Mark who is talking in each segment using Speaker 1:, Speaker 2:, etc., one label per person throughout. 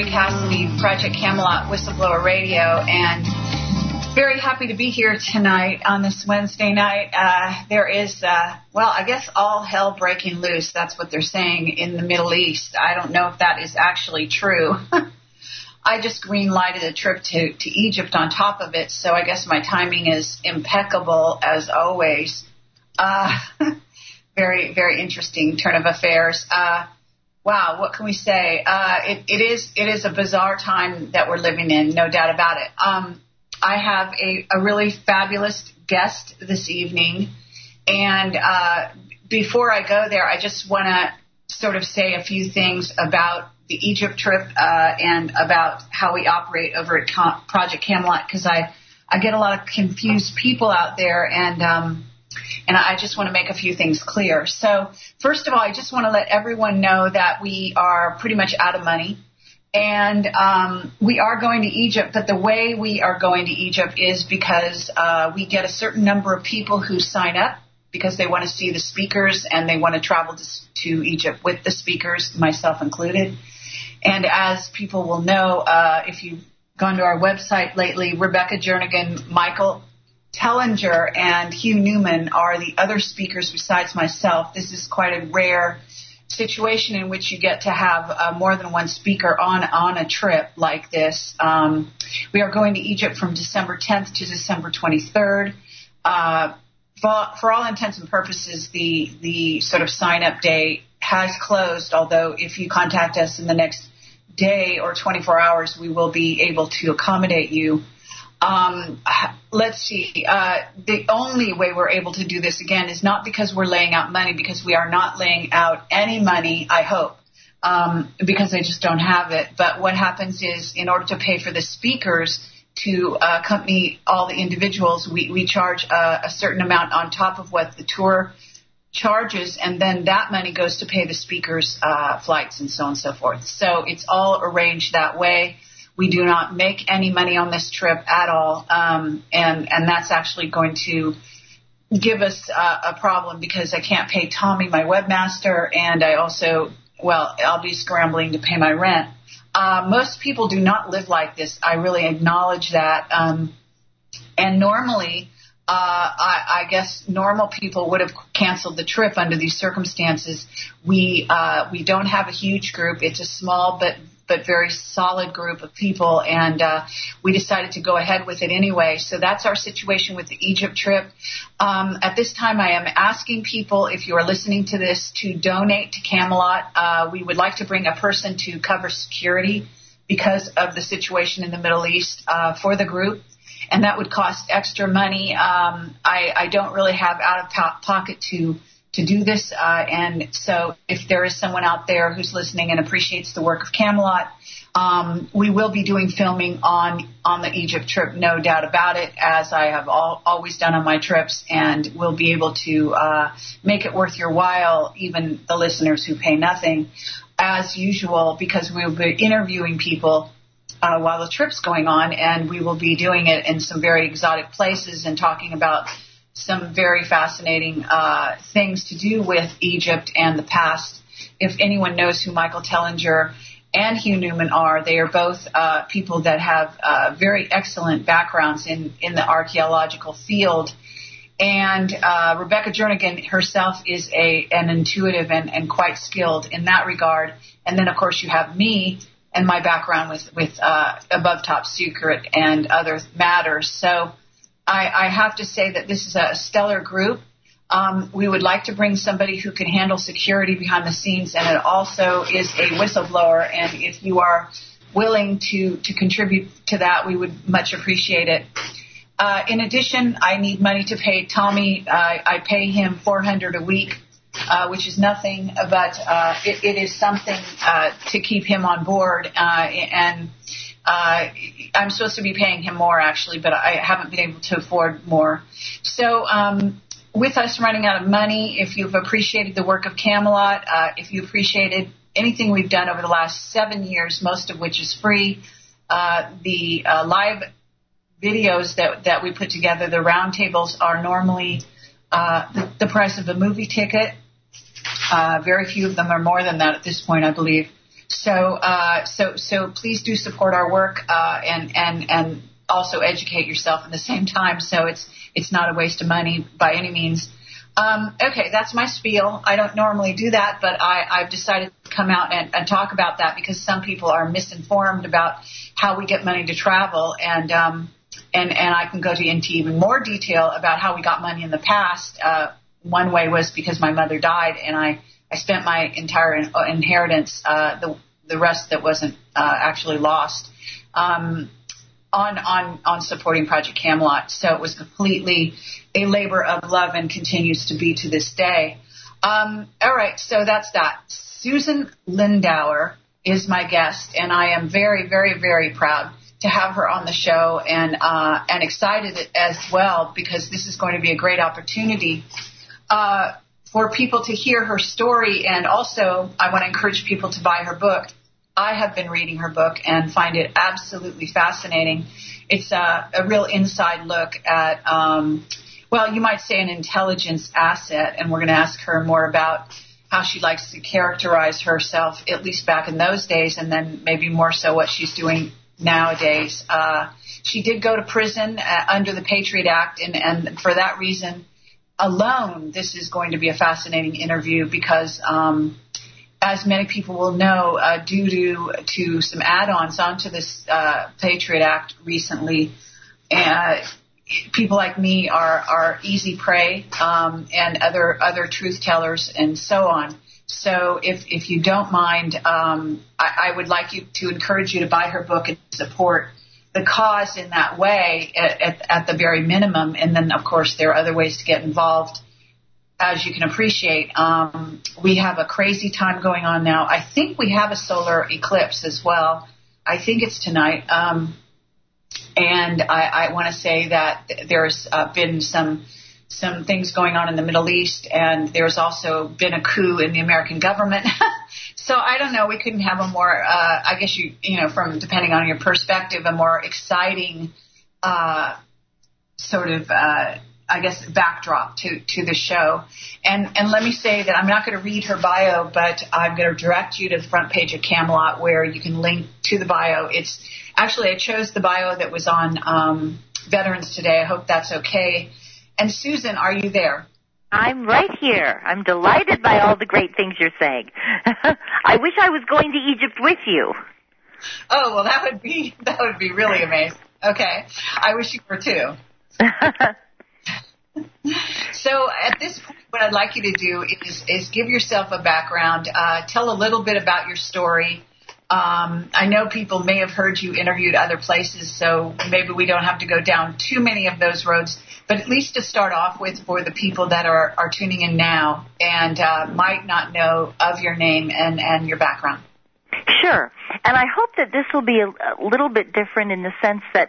Speaker 1: Sherry Cassidy, Project Camelot Whistleblower Radio, and very happy to be here tonight on this Wednesday night. There is, I guess all hell breaking loose. That's what they're saying in the Middle East. I don't know if that is actually true. I just green-lighted a trip to Egypt on top of it, so I guess my timing is impeccable as always. Very, very interesting turn of affairs. Wow, what can we say? It is a bizarre time that we're living in, no doubt about it. I have a really fabulous guest this evening, and before I go there, I just want to sort of say a few things about the Egypt trip and about how we operate over at Project Camelot, because I get a lot of confused people out there, and I just want to make a few things clear. So first of all, I just want to let everyone know that we are pretty much out of money. And we are going to Egypt, but the way we are going to Egypt is because we get a certain number of people who sign up because they want to see the speakers and they want to travel to Egypt with the speakers, myself included. And as people will know, if you've gone to our website lately, Rebecca Jernigan, Michael Tellinger, and Hugh Newman are the other speakers besides myself. This is quite a rare situation in which you get to have more than one speaker on a trip like this. We are going to Egypt from December 10th to December 23rd. For all intents and purposes, the sort of sign-up day has closed, although if you contact us in the next day or 24 hours, we will be able to accommodate you. Let's see. The only way we're able to do this, again, is not because we're laying out money, because we are not laying out any money, I hope, because I just don't have it. But what happens is, in order to pay for the speakers to accompany all the individuals, we charge a certain amount on top of what the tour charges, and then that money goes to pay the speakers' flights and so on and so forth. So it's all arranged that way. We do not make any money on this trip at all, and that's actually going to give us a problem because I can't pay Tommy, my webmaster, and I also, I'll be scrambling to pay my rent. Most people do not live like this. I really acknowledge that. And normally, I guess normal people would have canceled the trip under these circumstances. We don't have a huge group. It's a small but very solid group of people, and we decided to go ahead with it anyway. So that's our situation with the Egypt trip. At this time, I am asking people, if you are listening to this, to donate to Camelot. We would like to bring a person to cover security because of the situation in the Middle East for the group, and that would cost extra money. I don't really have out-of-pocket to do this, and so if there is someone out there who's listening and appreciates the work of Camelot, we will be doing filming on the Egypt trip, no doubt about it, as I have always done on my trips, and we'll be able to make it worth your while, even the listeners who pay nothing, as usual, because we will be interviewing people while the trip's going on, and we will be doing it in some very exotic places and talking about some very fascinating things to do with Egypt and the past. If anyone knows who Michael Tellinger and Hugh Newman are, they are both people that have very excellent backgrounds in the archaeological field. And Rebecca Jernigan herself is an intuitive and quite skilled in that regard. And then, of course, you have me and my background with Above Top Secret and other matters. So I have to say that this is a stellar group. We would like to bring somebody who can handle security behind the scenes, and it also is a whistleblower. And if you are willing to contribute to that, we would much appreciate it. In addition, I need money to pay Tommy. I pay him $400 a week, which is nothing, but it is something to keep him on board. And I'm supposed to be paying him more, actually, but I haven't been able to afford more. So with us running out of money, if you've appreciated the work of Camelot, if you appreciated anything we've done over the last 7 years, most of which is free, the live videos that we put together, the roundtables, are normally the price of a movie ticket. Very few of them are more than that at this point, I believe. So please do support our work, and also educate yourself at the same time. So it's not a waste of money by any means. Okay, that's my spiel. I don't normally do that, but I've decided to come out and talk about that because some people are misinformed about how we get money to travel, and I can go into even more detail about how we got money in the past. One way was because my mother died, and I spent my entire inheritance, the rest that wasn't actually lost, on supporting Project Camelot. So it was completely a labor of love and continues to be to this day. All right, so that's that. Susan Lindauer is my guest, and I am very, very, very proud to have her on the show, and excited as well because this is going to be a great opportunity for people to hear her story, and also I want to encourage people to buy her book. I have been reading her book and find it absolutely fascinating. It's a real inside look at, you might say an intelligence asset, and we're going to ask her more about how she likes to characterize herself, at least back in those days, and then maybe more so what she's doing nowadays. She did go to prison under the Patriot Act, and for that reason alone, this is going to be a fascinating interview because, as many people will know, due to some add-ons onto this Patriot Act recently, people like me are easy prey, and other truth tellers and so on. So if you don't mind, I would like to encourage you to buy her book and support the cause in that way at the very minimum. And then, of course, there are other ways to get involved. As you can appreciate, we have a crazy time going on now. I think we have a solar eclipse as well. I think it's tonight. And I want to say that there's been some things going on in the Middle East, and there's also been a coup in the American government. So I don't know. We couldn't have a more, I guess from depending on your perspective, a more exciting backdrop to the show. And let me say that I'm not going to read her bio, but I'm going to direct you to the front page of Camelot where you can link to the bio. It's actually, I chose the bio that was on Veterans Today. I hope that's okay. And Susan, are you there?
Speaker 2: I'm right here. I'm delighted by all the great things you're saying. I wish I was going to Egypt with you.
Speaker 1: Oh, well, that would be really amazing. Okay. I wish you were too. So at this point, what I'd like you to do is give yourself a background, tell a little bit about your story. I know people may have heard you interviewed other places, so maybe we don't have to go down too many of those roads, but at least to start off with for the people that are tuning in now and might not know of your name and your background.
Speaker 2: Sure. And I hope that this will be a little bit different in the sense that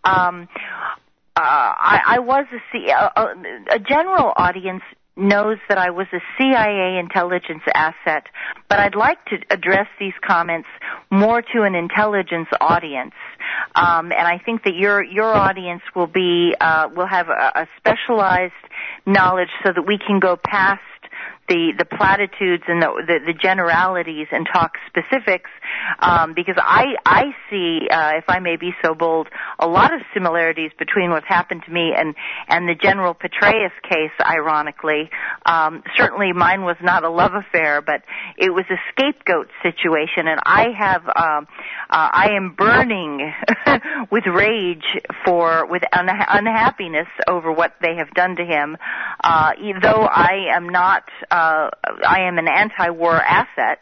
Speaker 2: I was a general audience knows that I was a CIA intelligence asset, but I'd like to address these comments more to an intelligence audience. And I think that your audience will have a specialized knowledge so that we can go past the platitudes and the generalities and talk specifics, because I see, if I may be so bold, a lot of similarities between what's happened to me and the General Petraeus case, ironically. Certainly mine was not a love affair, but it was a scapegoat situation, and I am burning with rage with unhappiness over what they have done to him, though I am an anti-war asset.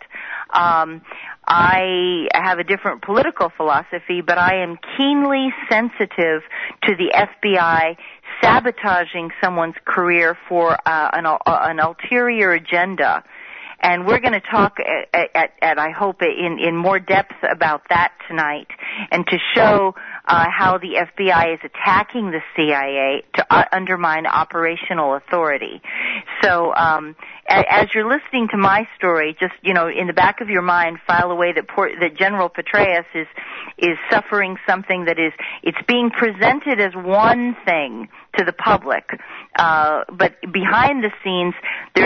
Speaker 2: I have a different political philosophy, but I am keenly sensitive to the FBI sabotaging someone's career for an ulterior agenda. And we're going to talk at I hope, in more depth about that tonight, and to show how the FBI is attacking the CIA to undermine operational authority. So as you're listening to my story, just, in the back of your mind, file away that General Petraeus is suffering something that it's being presented as one thing to the public, but behind the scenes there's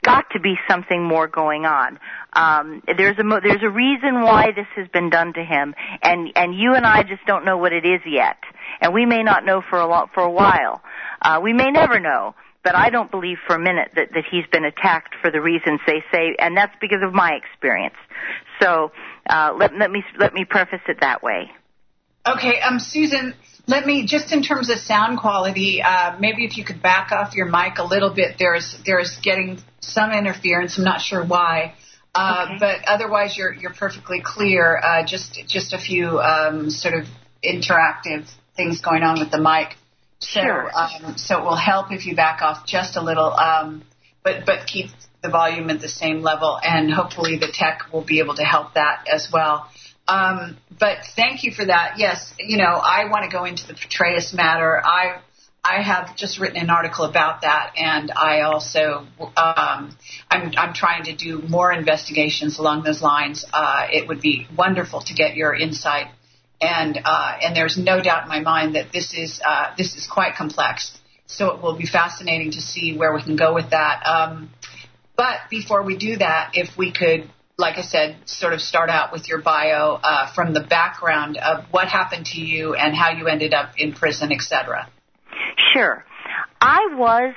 Speaker 2: got to be something more going on. There's a reason why this has been done to him, and you and I just don't know what it is yet, and we may not know for a while. We may never know. But I don't believe for a minute that he's been attacked for the reasons they say, and that's because of my experience. So let me preface it that way.
Speaker 1: Okay, Susan, let me, just in terms of sound quality, maybe if you could back off your mic a little bit. There's getting some interference. I'm not sure why, okay. But otherwise you're perfectly clear. Just a few sort of interactive things going on with the mic. So,
Speaker 2: sure.
Speaker 1: So it will help if you back off just a little, but keep the volume at the same level, and hopefully the tech will be able to help that as well. But thank you for that. Yes, I want to go into the Petraeus matter. I have just written an article about that, and I also I'm trying to do more investigations along those lines. It would be wonderful to get your insight. And there's no doubt in my mind that this is quite complex. So it will be fascinating to see where we can go with that. But before we do that, if we could, like I said, sort of start out with your bio from the background of what happened to you and how you ended up in prison, etc.
Speaker 2: Sure. I was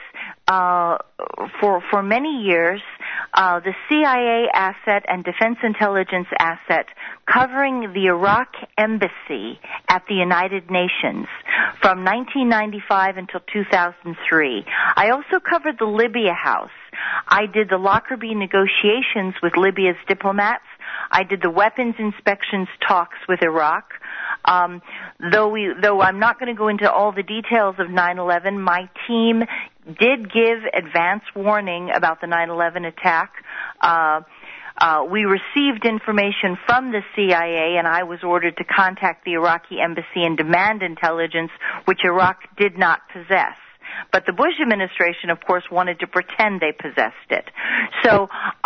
Speaker 2: for many years the CIA asset and Defense Intelligence asset covering the Iraq Embassy at the United Nations from 1995 until 2003. I also covered the Libya House. I did the Lockerbie negotiations with Libya's diplomats. I did the weapons inspections talks with Iraq. Though I'm not going to go into all the details of 9/11, my team did give advance warning about the 9/11 attack. We received information from the CIA, and I was ordered to contact the Iraqi embassy and demand intelligence, which Iraq did not possess. But the Bush administration, of course, wanted to pretend they possessed it. So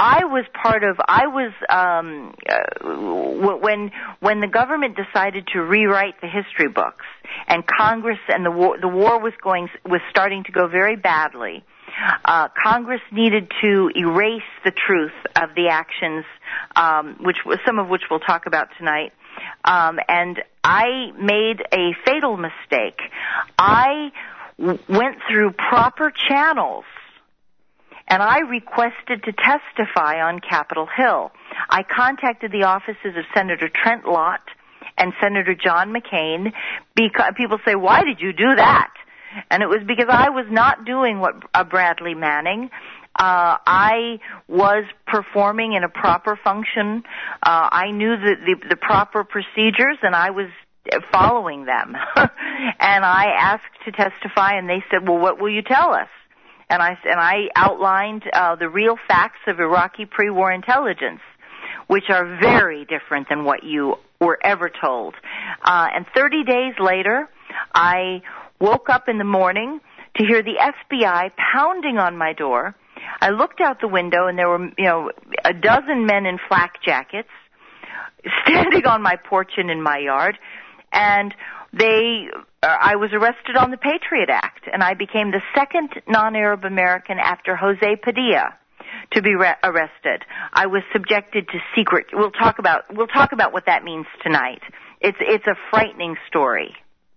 Speaker 2: when the government decided to rewrite the history books, and Congress and the war was starting to go very badly, Congress needed to erase the truth of the actions, some of which we'll talk about tonight. And I made a fatal mistake. I went through proper channels, and I requested to testify on Capitol Hill. I contacted the offices of Senator Trent Lott and Senator John McCain, because people say, why did you do that? And it was because I was not doing what Bradley Manning. I was performing in a proper function. I knew the proper procedures, and I was following them. And I asked to testify, and they said, well, what will you tell us? And I outlined the real facts of Iraqi pre-war intelligence, which are very different than what you were ever told. And 30 days later, I woke up in the morning to hear the FBI pounding on my door. I looked out the window, and there were, a dozen men in flak jackets standing on my porch and in my yard. And I was arrested on the Patriot Act, and I became the second non-Arab American after Jose Padilla to be arrested. I was subjected to secret. We'll talk about what that means tonight. It's a frightening story.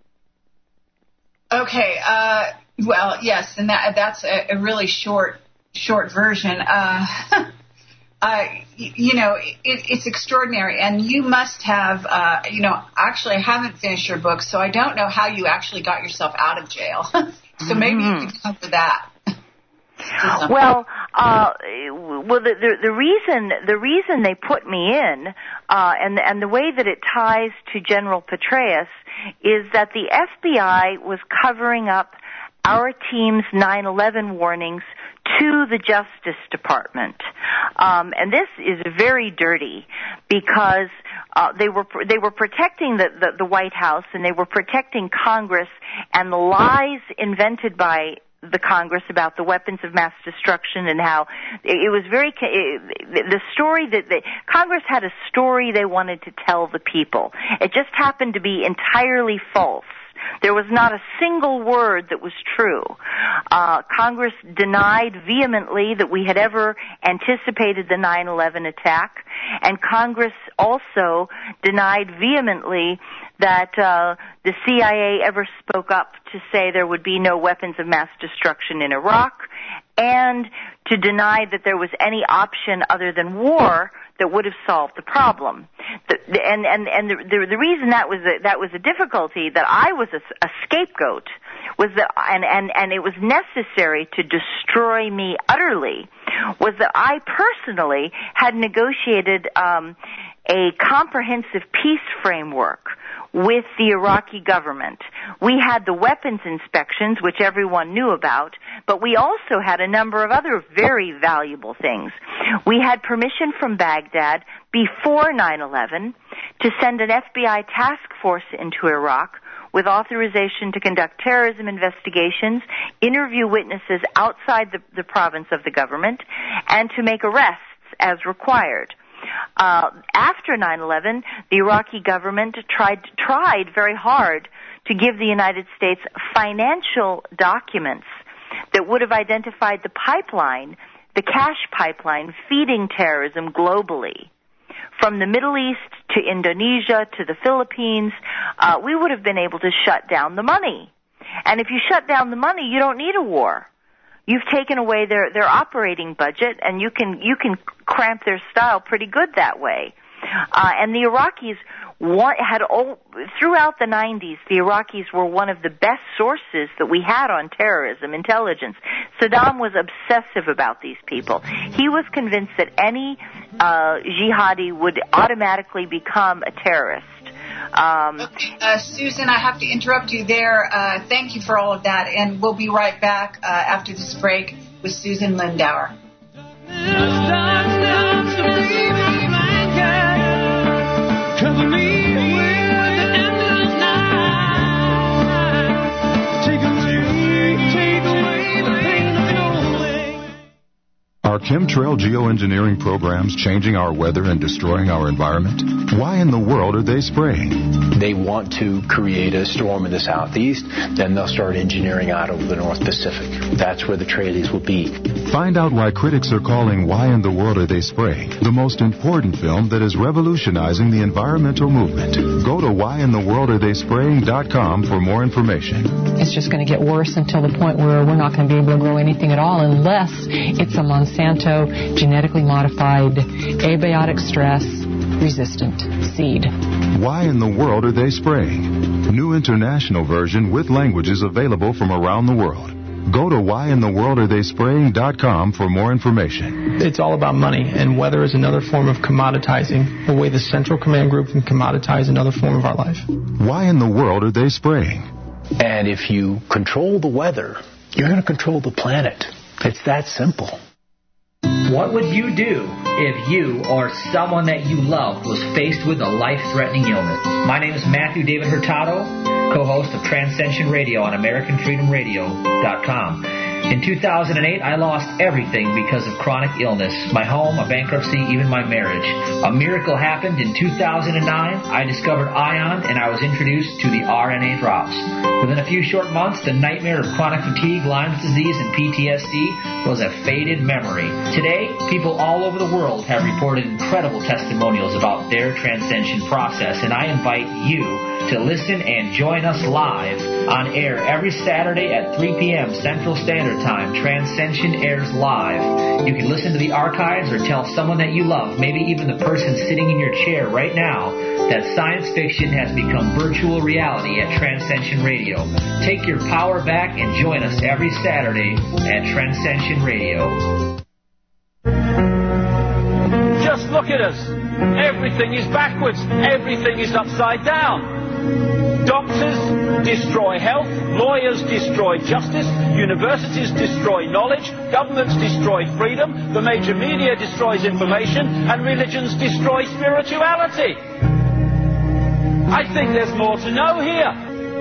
Speaker 2: Okay.
Speaker 1: Well, yes, and that's a really short version. It's extraordinary, and you must have, actually I haven't finished your book, so I don't know how you actually got yourself out of jail. So maybe you could come for that.
Speaker 2: Well, the reason they put me in, and the way that it ties to General Petraeus is that the FBI was covering up our team's 9/11 warnings to the Justice Department, and this is very dirty because they were protecting the White House, and they were protecting Congress and the lies invented by the Congress about the weapons of mass destruction, and how it was the story that Congress had a story they wanted to tell the people. It just happened to be entirely false. There was not a single word that was true. Congress denied vehemently that we had ever anticipated the 9/11 attack, and Congress also denied vehemently that the CIA ever spoke up to say there would be no weapons of mass destruction in Iraq, and to deny that there was any option other than war that would have solved the problem. The reason that was a difficulty, that I was a scapegoat, was that, and it was necessary to destroy me utterly, was that I personally had negotiated a comprehensive peace framework with the Iraqi government. We had the weapons inspections, which everyone knew about, but we also had a number of other very valuable things. We had permission from Baghdad before 9/11 to send an FBI task force into Iraq with authorization to conduct terrorism investigations, interview witnesses outside the province of the government, and to make arrests as required. After 9/11, the Iraqi government tried very hard to give the United States financial documents that would have identified the pipeline, the cash pipeline, feeding terrorism globally. From the Middle East to Indonesia to the Philippines, we would have been able to shut down the money. And if you shut down the money, you don't need a war. You've taken away their operating budget, and you can cramp their style pretty good that way. And the Iraqis throughout the 90s, the Iraqis were one of the best sources that we had on terrorism intelligence. Saddam was obsessive about these people. He was convinced that any jihadi would automatically become a terrorist.
Speaker 1: Susan, I have to interrupt you there. Thank you for all of that, and we'll be right back after this break with Susan Lindauer.
Speaker 3: Are chemtrail geoengineering programs changing our weather and destroying our environment? Why in the world are they spraying?
Speaker 4: They want to create a storm in the southeast, then they'll start engineering out over the North Pacific. That's where the tragedies will be.
Speaker 3: Find out why critics are calling Why in the World Are They Spraying the most important film that is revolutionizing the environmental movement. Go to whyintheworldaretheyspraying.com for more information.
Speaker 5: It's just going to get worse until the point where we're not going to be able to grow anything at all unless it's a Monsanto genetically modified abiotic stress resistant seed.
Speaker 3: Why in the World Are They Spraying? New international version with languages available from around the world. Go to whyintheworldaretheyspraying.com for more information.
Speaker 6: It's all about money, and weather is another form of commoditizing, the way the Central Command Group can commoditize another form of our life.
Speaker 3: Why in the world are they spraying?
Speaker 4: And if you control the weather, you're going to control the planet. It's that simple.
Speaker 7: What would you do if you or someone that you love was faced with a life-threatening illness? My name is Matthew David Hurtado, co-host of Transcension Radio on AmericanFreedomRadio.com. In 2008, I lost everything because of chronic illness. My home, a bankruptcy, even my marriage. A miracle happened in 2009. I discovered ION, and I was introduced to the RNA drops. Within a few short months, the nightmare of chronic fatigue, Lyme's disease, and PTSD was a faded memory. Today, people all over the world have reported incredible testimonials about their transcension process, and I invite you to listen and join us live on air every Saturday at 3 p.m. Central Standard Time. Transcension airs live. You can listen to the archives or tell someone that you love, maybe even the person sitting in your chair right now, that science fiction has become virtual reality at Transcension Radio. Take your power back and join us every Saturday at Transcension Radio.
Speaker 8: Just look at us. Everything is backwards. Everything is upside down. Doctors destroy health, lawyers destroy justice, universities destroy knowledge, governments destroy freedom, the major media destroys information, and religions destroy spirituality. I think there's more to know here.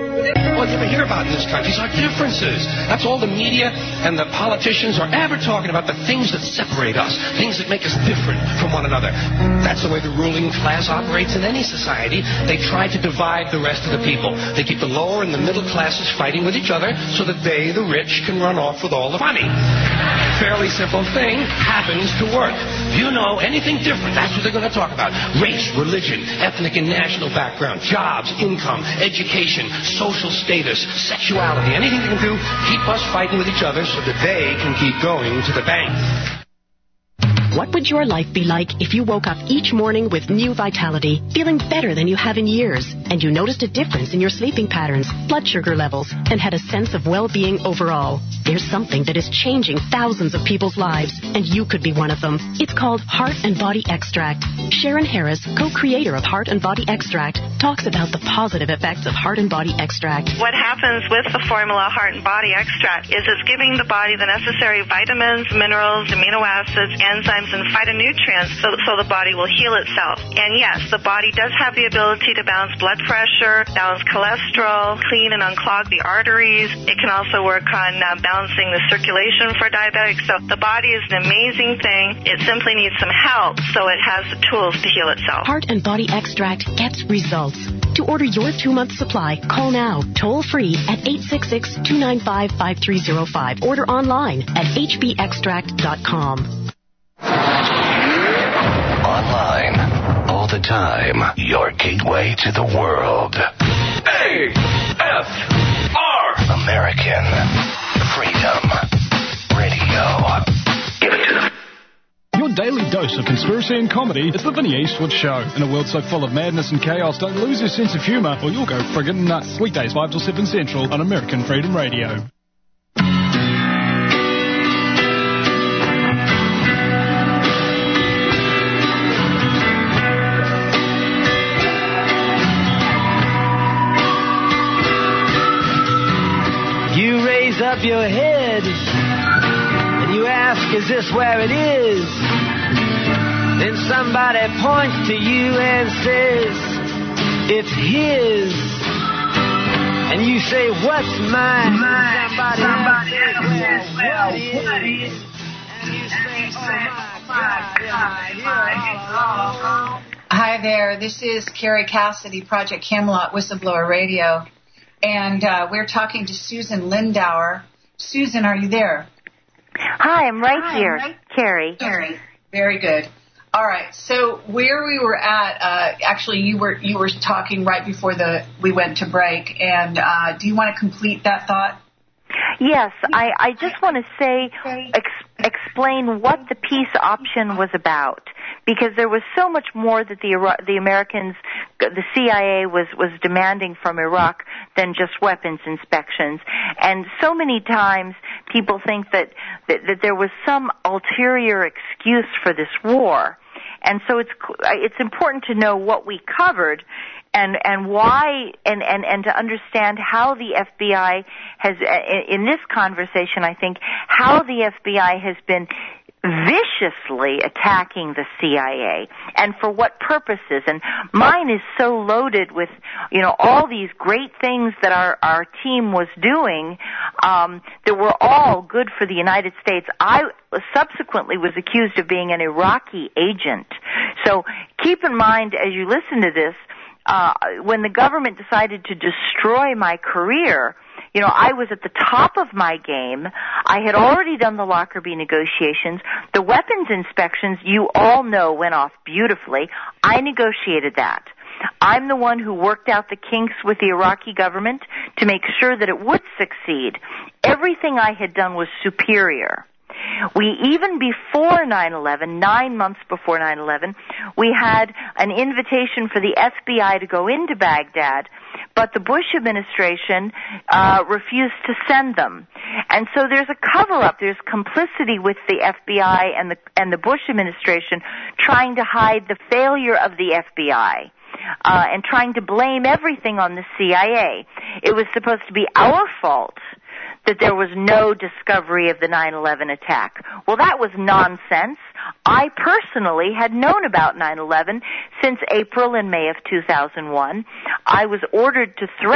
Speaker 9: All you ever hear about in this country is our differences. That's all the media and the politicians are ever talking about, the things that separate us, things that make us different from one another. That's the way the ruling class operates in any society. They try to divide the rest of the people. They keep the lower and the middle classes fighting with each other so that they, the rich, can run off with all the money. Fairly simple thing, happens to work. If you know anything different, that's what they're going to talk about. Race, religion, ethnic and national background, jobs, income, education, social status, sexuality, anything they can do, keep us fighting with each other so that they can keep going to the bank.
Speaker 10: What would your life be like if you woke up each morning with new vitality, feeling better than you have in years, and you noticed a difference in your sleeping patterns, blood sugar levels, and had a sense of well-being overall? There's something that is changing thousands of people's lives, and you could be one of them. It's called Heart and Body Extract. Sharon Harris, co-creator of Heart and Body Extract, talks about the positive effects of Heart and Body Extract.
Speaker 11: What happens with the formula Heart and Body Extract is it's giving the body the necessary vitamins, minerals, amino acids, enzymes, and phytonutrients so the body will heal itself. And yes, the body does have the ability to balance blood pressure, balance cholesterol, clean and unclog the arteries. It can also work on balancing the circulation for diabetics. So the body is an amazing thing. It simply needs some help so it has the tools to heal itself.
Speaker 10: Heart and Body Extract gets results. To order your 2-month supply, call now, toll free at 866-295-5305. Order online at hbextract.com.
Speaker 12: Online, all the time, your gateway to the world. AFR! American Freedom Radio. Give it to them.
Speaker 13: Your daily dose of conspiracy and comedy is the Vinny Eastwood Show. In a world so full of madness and chaos, don't lose your sense of humour or you'll go friggin' nuts. Weekdays 5 till 7 Central on American Freedom Radio.
Speaker 14: You raise up your head and you ask, is this where it is? Then somebody points to you and says, it's his. And you say, what's mine? Somebody else says, well, what is? And you say, oh my God.
Speaker 1: Hi there, this is Carrie Cassidy, Project Camelot Whistleblower Radio. And we're talking to Susan Lindauer. Susan, are you there?
Speaker 2: Hi, I'm right here, Carrie.
Speaker 1: Very good. All right. So where we were at, actually, you were talking right before we went to break. And do you want to complete that thought?
Speaker 2: Yes, I just want to say, explain what the peace option was about, because there was so much more that the Americans, the CIA was demanding from Iraq than just weapons inspections. And so many times people think that there was some ulterior excuse for this war. And so it's important to know what we covered and why, and to understand how the FBI has, in this conversation, I think, how the FBI has been viciously attacking the CIA, and for what purposes. And mine is so loaded with, all these great things that our team was doing, that were all good for the United States. I subsequently was accused of being an Iraqi agent. So keep in mind as you listen to this, when the government decided to destroy my career, I was at the top of my game. I had already done the Lockerbie negotiations. The weapons inspections, you all know, went off beautifully. I negotiated that. I'm the one who worked out the kinks with the Iraqi government to make sure that it would succeed. Everything I had done was superior. Even before 9/11, 9 months before 9/11, we had an invitation for the FBI to go into Baghdad, but the Bush administration refused to send them. And so there's a cover-up. There's complicity with the FBI and the Bush administration trying to hide the failure of the FBI. And trying to blame everything on the CIA. It was supposed to be our fault that there was no discovery of the 9/11 attack. Well, that was nonsense. I personally had known about 9/11 since April and May of 2001. I was ordered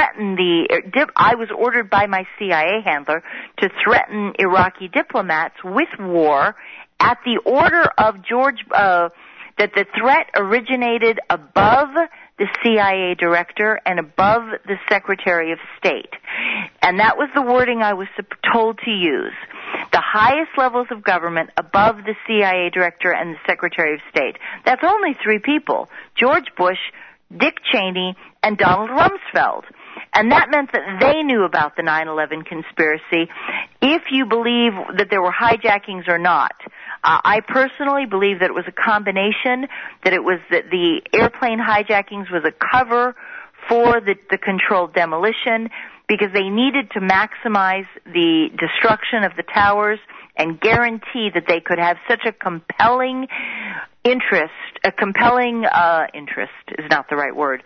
Speaker 2: by my CIA handler to threaten Iraqi diplomats with war at the order of that the threat originated above the CIA director and above the Secretary of State. And that was the wording I was told to use. The highest levels of government above the CIA director and the Secretary of State. That's only 3 people: George Bush, Dick Cheney, and Donald Rumsfeld. And that meant that they knew about the 9/11 conspiracy, if you believe that there were hijackings or not. I personally believe that it was a combination, that it was that the airplane hijackings was a cover for the controlled demolition, because they needed to maximize the destruction of the towers and guarantee that they could have such a compelling interest is not the right word.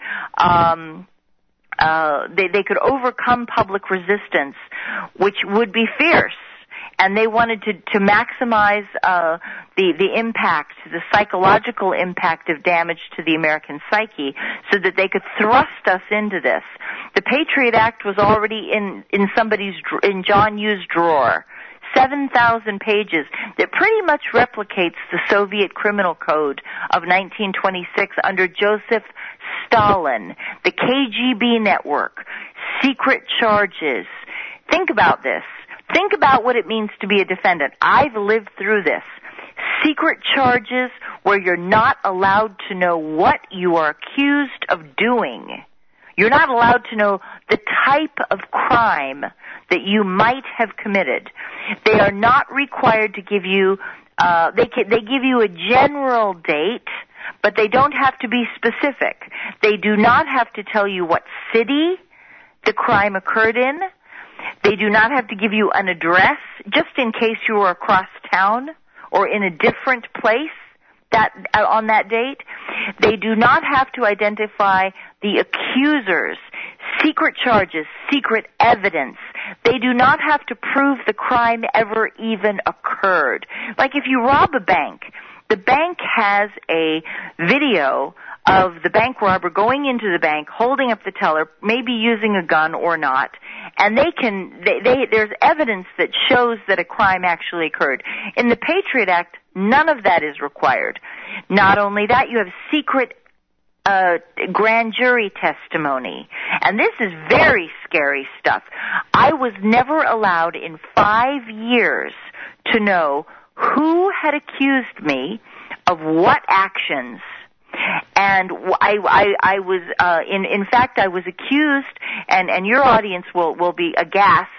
Speaker 2: They could overcome public resistance, which would be fierce. And they wanted to maximize the impact, the psychological impact of damage to the American psyche, so that they could thrust us into this. The Patriot Act was already in John Hughes' drawer. 7,000 pages that pretty much replicates the Soviet criminal code of 1926 under Joseph Stalin, the KGB network, secret charges. Think about this. Think about what it means to be a defendant. I've lived through this. Secret charges where you're not allowed to know what you are accused of doing. You're not allowed to know the type of crime that you might have committed. They are not required to give you, they give you a general date, but they don't have to be specific. They do not have to tell you what city the crime occurred in. They do not have to give you an address, just in case you were across town or in a different place on that date. They do not have to identify the accusers, secret charges, secret evidence. They do not have to prove the crime ever even occurred. Like if you rob a bank, the bank has a video of the bank robber going into the bank, holding up the teller, maybe using a gun or not, and there's evidence that shows that a crime actually occurred. In the Patriot Act, none of that is required. Not only that, you have secret grand jury testimony. And this is very scary stuff. I was never allowed in 5 years to know who had accused me of what actions. And I was, in fact, I was accused, and your audience will be aghast.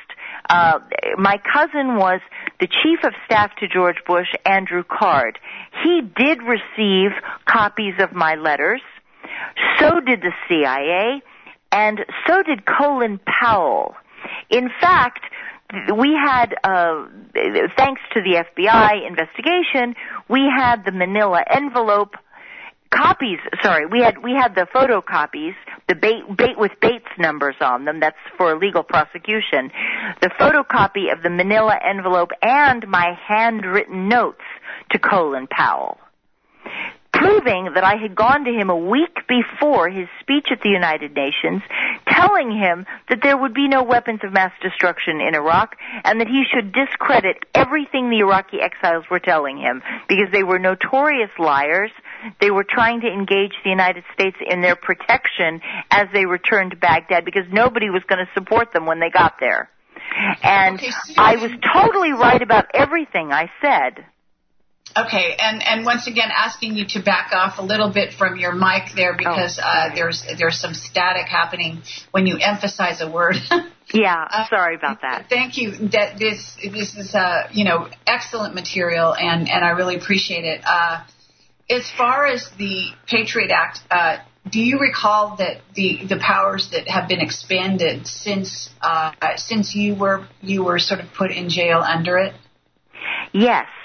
Speaker 2: My cousin was the chief of staff to George Bush, Andrew Card. He did receive copies of my letters. So did the CIA, and so did Colin Powell. In fact, we had, thanks to the FBI investigation, we had the manila envelope copies. Sorry, we had the photocopies, the bait with Bates numbers on them. That's for legal prosecution. The photocopy of the manila envelope and my handwritten notes to Colin Powell, proving that I had gone to him a week before his speech at the United Nations, telling him that there would be no weapons of mass destruction in Iraq and that he should discredit everything the Iraqi exiles were telling him, because they were notorious liars. They were trying to engage the United States in their protection as they returned to Baghdad, because nobody was going to support them when they got there. And I was totally right about everything I said.
Speaker 1: Okay, and once again, asking you to back off a little bit from your mic there, because there's some static happening when you emphasize a word.
Speaker 2: Yeah, sorry about that.
Speaker 1: Thank you. That this is excellent material, and I really appreciate it. As far as the Patriot Act, do you recall that the powers that have been expanded since you were sort of put in jail under it?
Speaker 2: Yes.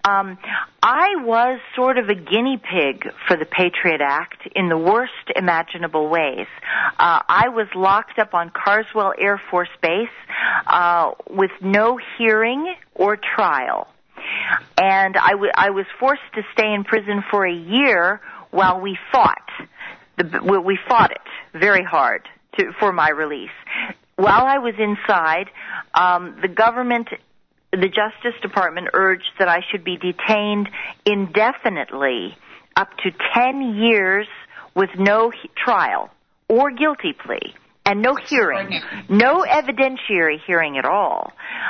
Speaker 2: I was sort of a guinea pig for the Patriot Act in the worst imaginable ways. I was locked up on Carswell Air Force Base with no hearing or trial. And I was forced to stay in prison for a year while we fought. We fought it very hard for my release. While I was inside, the government, the Justice Department, urged that I should be detained indefinitely up to 10 years with no trial or guilty plea and no hearing, no evidentiary hearing at all.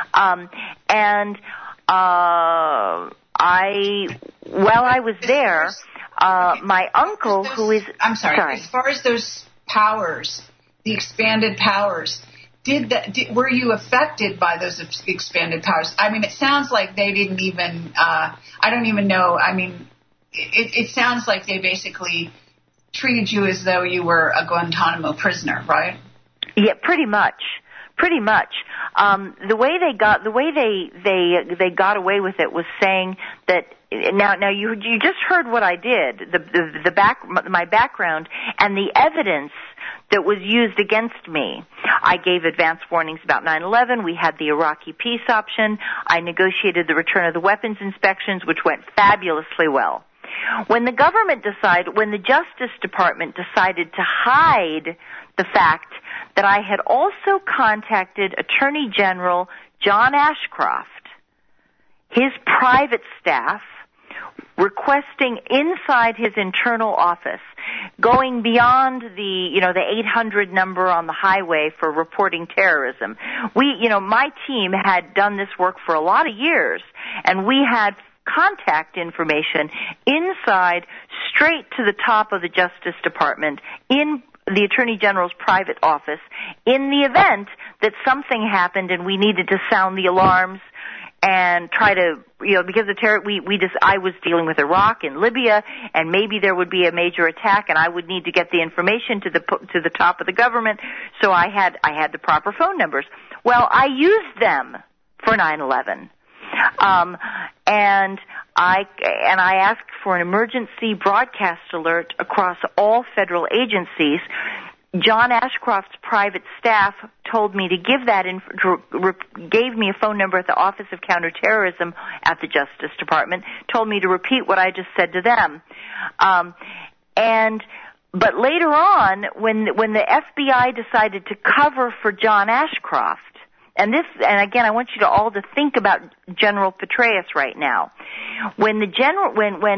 Speaker 2: While I was there, my uncle, who is...
Speaker 1: I'm sorry. As far as those powers, the expanded powers, were you affected by those expanded powers? I mean, it sounds like they didn't even... I don't even know. I mean, it sounds like they basically treated you as though you were a Guantanamo prisoner, right?
Speaker 2: Yeah, pretty much. Pretty much. The way they got away with it was saying that now you just heard what I did, my background and the evidence that was used against me. I gave advance warnings about 9/11. We had the Iraqi peace option. I negotiated the return of the weapons inspections, which went fabulously well. When the Justice Department decided to hide the fact that I had also contacted Attorney General John Ashcroft, his private staff, requesting inside his internal office, going beyond the 800 number on the highway for reporting terrorism. My team had done this work for a lot of years, and we had contact information inside, straight to the top of the Justice Department, in the Attorney General's private office, in the event that something happened and we needed to sound the alarms and try to, because I was dealing with Iraq and Libya, and maybe there would be a major attack, and I would need to get the information to the top of the government. So I had the proper phone numbers. Well, I used them for 9/11. And I asked for an emergency broadcast alert across all federal agencies. John Ashcroft's private staff told me to give gave me a phone number at the Office of Counterterrorism at the Justice Department, told me to repeat what I just said to them. But later on, when the FBI decided to cover for John Ashcroft, and again, I want you to all to think about General Petraeus right now. When the general,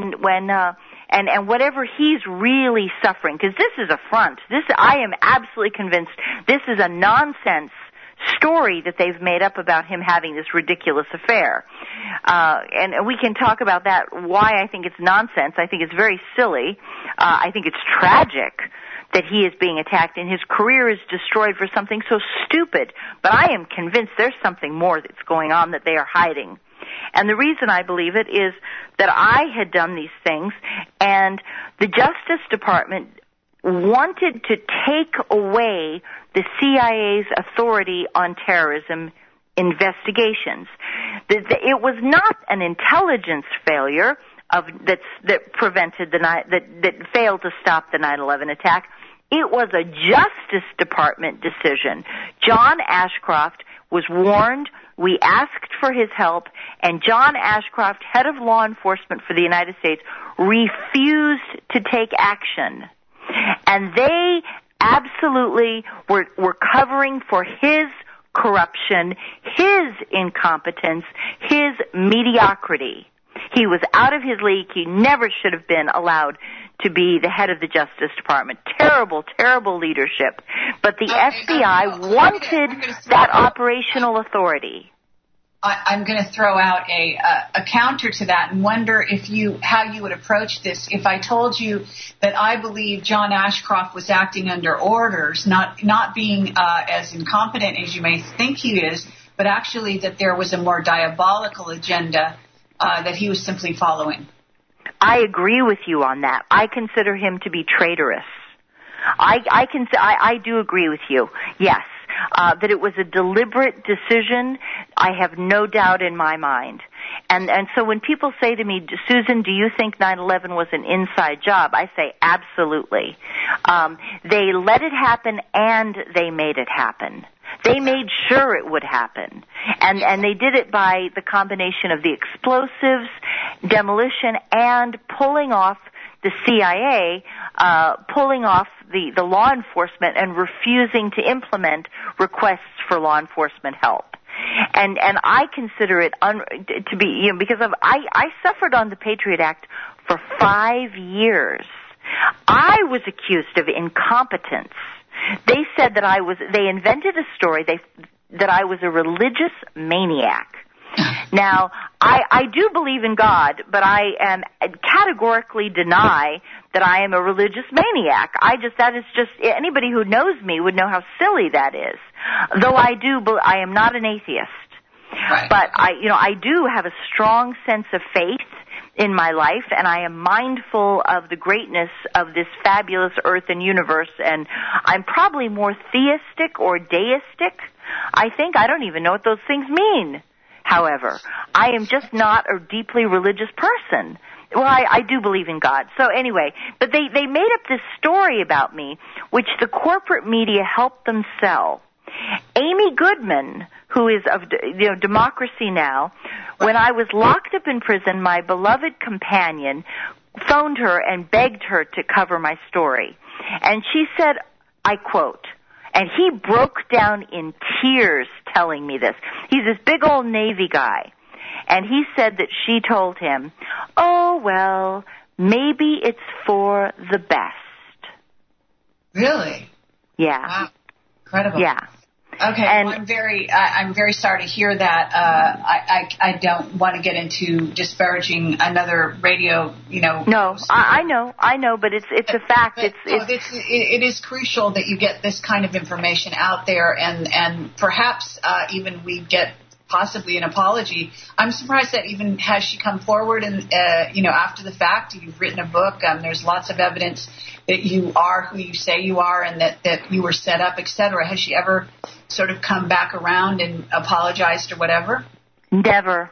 Speaker 2: and whatever he's really suffering, because this is a front. I am absolutely convinced this is a nonsense story that they've made up about him having this ridiculous affair. And we can talk about that, why I think it's nonsense. I think it's very silly. I think it's tragic that he is being attacked and his career is destroyed for something so stupid. But I am convinced there's something more that's going on that they are hiding. And the reason I believe it is that I had done these things, and the Justice Department wanted to take away the CIA's authority on terrorism investigations. It was not an intelligence failure that prevented that failed to stop the 9/11 attack. It was a Justice Department decision. John Ashcroft was warned. We asked for his help, and John Ashcroft, head of law enforcement for the United States, refused to take action. And they absolutely were covering for his corruption, his incompetence, his mediocrity. He was out of his league. He never should have been allowed to be the head of the Justice Department. Terrible, terrible leadership. But the FBI wanted that operational authority.
Speaker 1: I'm going to throw out a counter to that and wonder how you would approach this. If I told you that I believe John Ashcroft was acting under orders, not being as incompetent as you may think he is, but actually that there was a more diabolical agenda that he was simply following.
Speaker 2: I agree with you on that. I consider him to be traitorous. I do agree with you. Yes. That it was a deliberate decision, I have no doubt in my mind. And so when people say to me, Susan, do you think 9/11 was an inside job? I say absolutely. They let it happen and they made it happen. They made sure it would happen. And they did it by the combination of the explosives, demolition, and pulling off the CIA, pulling off the law enforcement and refusing to implement requests for law enforcement help. And I consider it to be, because I suffered on the Patriot Act for 5 years. I was accused of incompetence. They said that they invented a story that I was a religious maniac. Now, I do believe in God, but I am categorically deny that I am a religious maniac. That is just, anybody who knows me would know how silly that is. Though I am not an atheist. Right. But I do have a strong sense of faith in my life, and I am mindful of the greatness of this fabulous earth and universe, and I'm probably more theistic or deistic. I don't even know what those things mean. However, I am just not a deeply religious person. Well, I do believe in God. So anyway, but they made up this story about me, which the corporate media helped them sell. Amy Goodman, who is of Democracy Now!, when I was locked up in prison, my beloved companion phoned her and begged her to cover my story. And she said, I quote, and he broke down in tears telling me this. He's this big old Navy guy. And he said that she told him, oh, well, maybe it's for the best.
Speaker 1: Really?
Speaker 2: Yeah.
Speaker 1: Wow. Incredible.
Speaker 2: Yeah.
Speaker 1: Okay, well, I'm very sorry to hear that. I don't want to get into disparaging another radio,
Speaker 2: No, I know, but it's a fact.
Speaker 1: It is crucial that you get this kind of information out there, and perhaps even we get possibly an apology. I'm surprised that even has she come forward and after the fact. You've written a book. There's lots of evidence that you are who you say you are, and that you were set up, etc. Has she ever sort of come back around and apologized or whatever?
Speaker 2: Never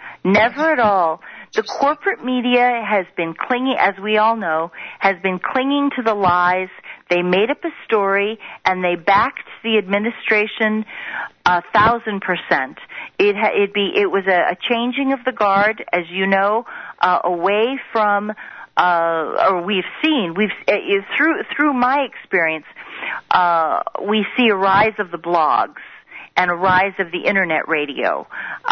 Speaker 2: at all. The corporate media has been clinging, as we all know, has been clinging to the lies. They made up a story and they backed the administration 1,000%. It was a changing of the guard, as you know, away from, or we've seen through my experience. We see a rise of the blogs and a rise of the internet radio,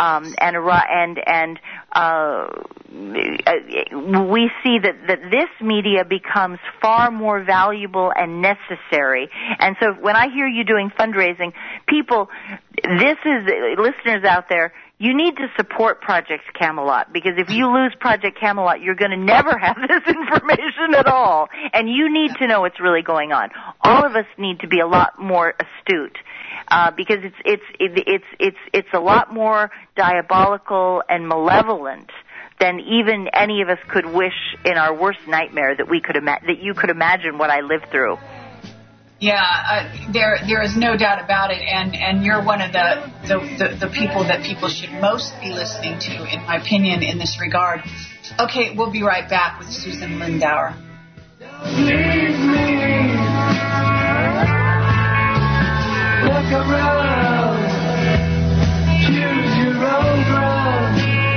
Speaker 2: we see that this media becomes far more valuable and necessary. And so when I hear you doing fundraising, people, listeners out there, you need to support Project Camelot, because if you lose Project Camelot, you're going to never have this information at all. And you need to know what's really going on. All of us need to be a lot more astute, because it's a lot more diabolical and malevolent than even any of us could wish in our worst nightmare that you could imagine what I lived through.
Speaker 1: Yeah, there is no doubt about it, and you're one of the people that people should most be listening to, in my opinion, in this regard. Okay, we'll be right back with Susan Lindauer.
Speaker 14: Look around, choose your own ground.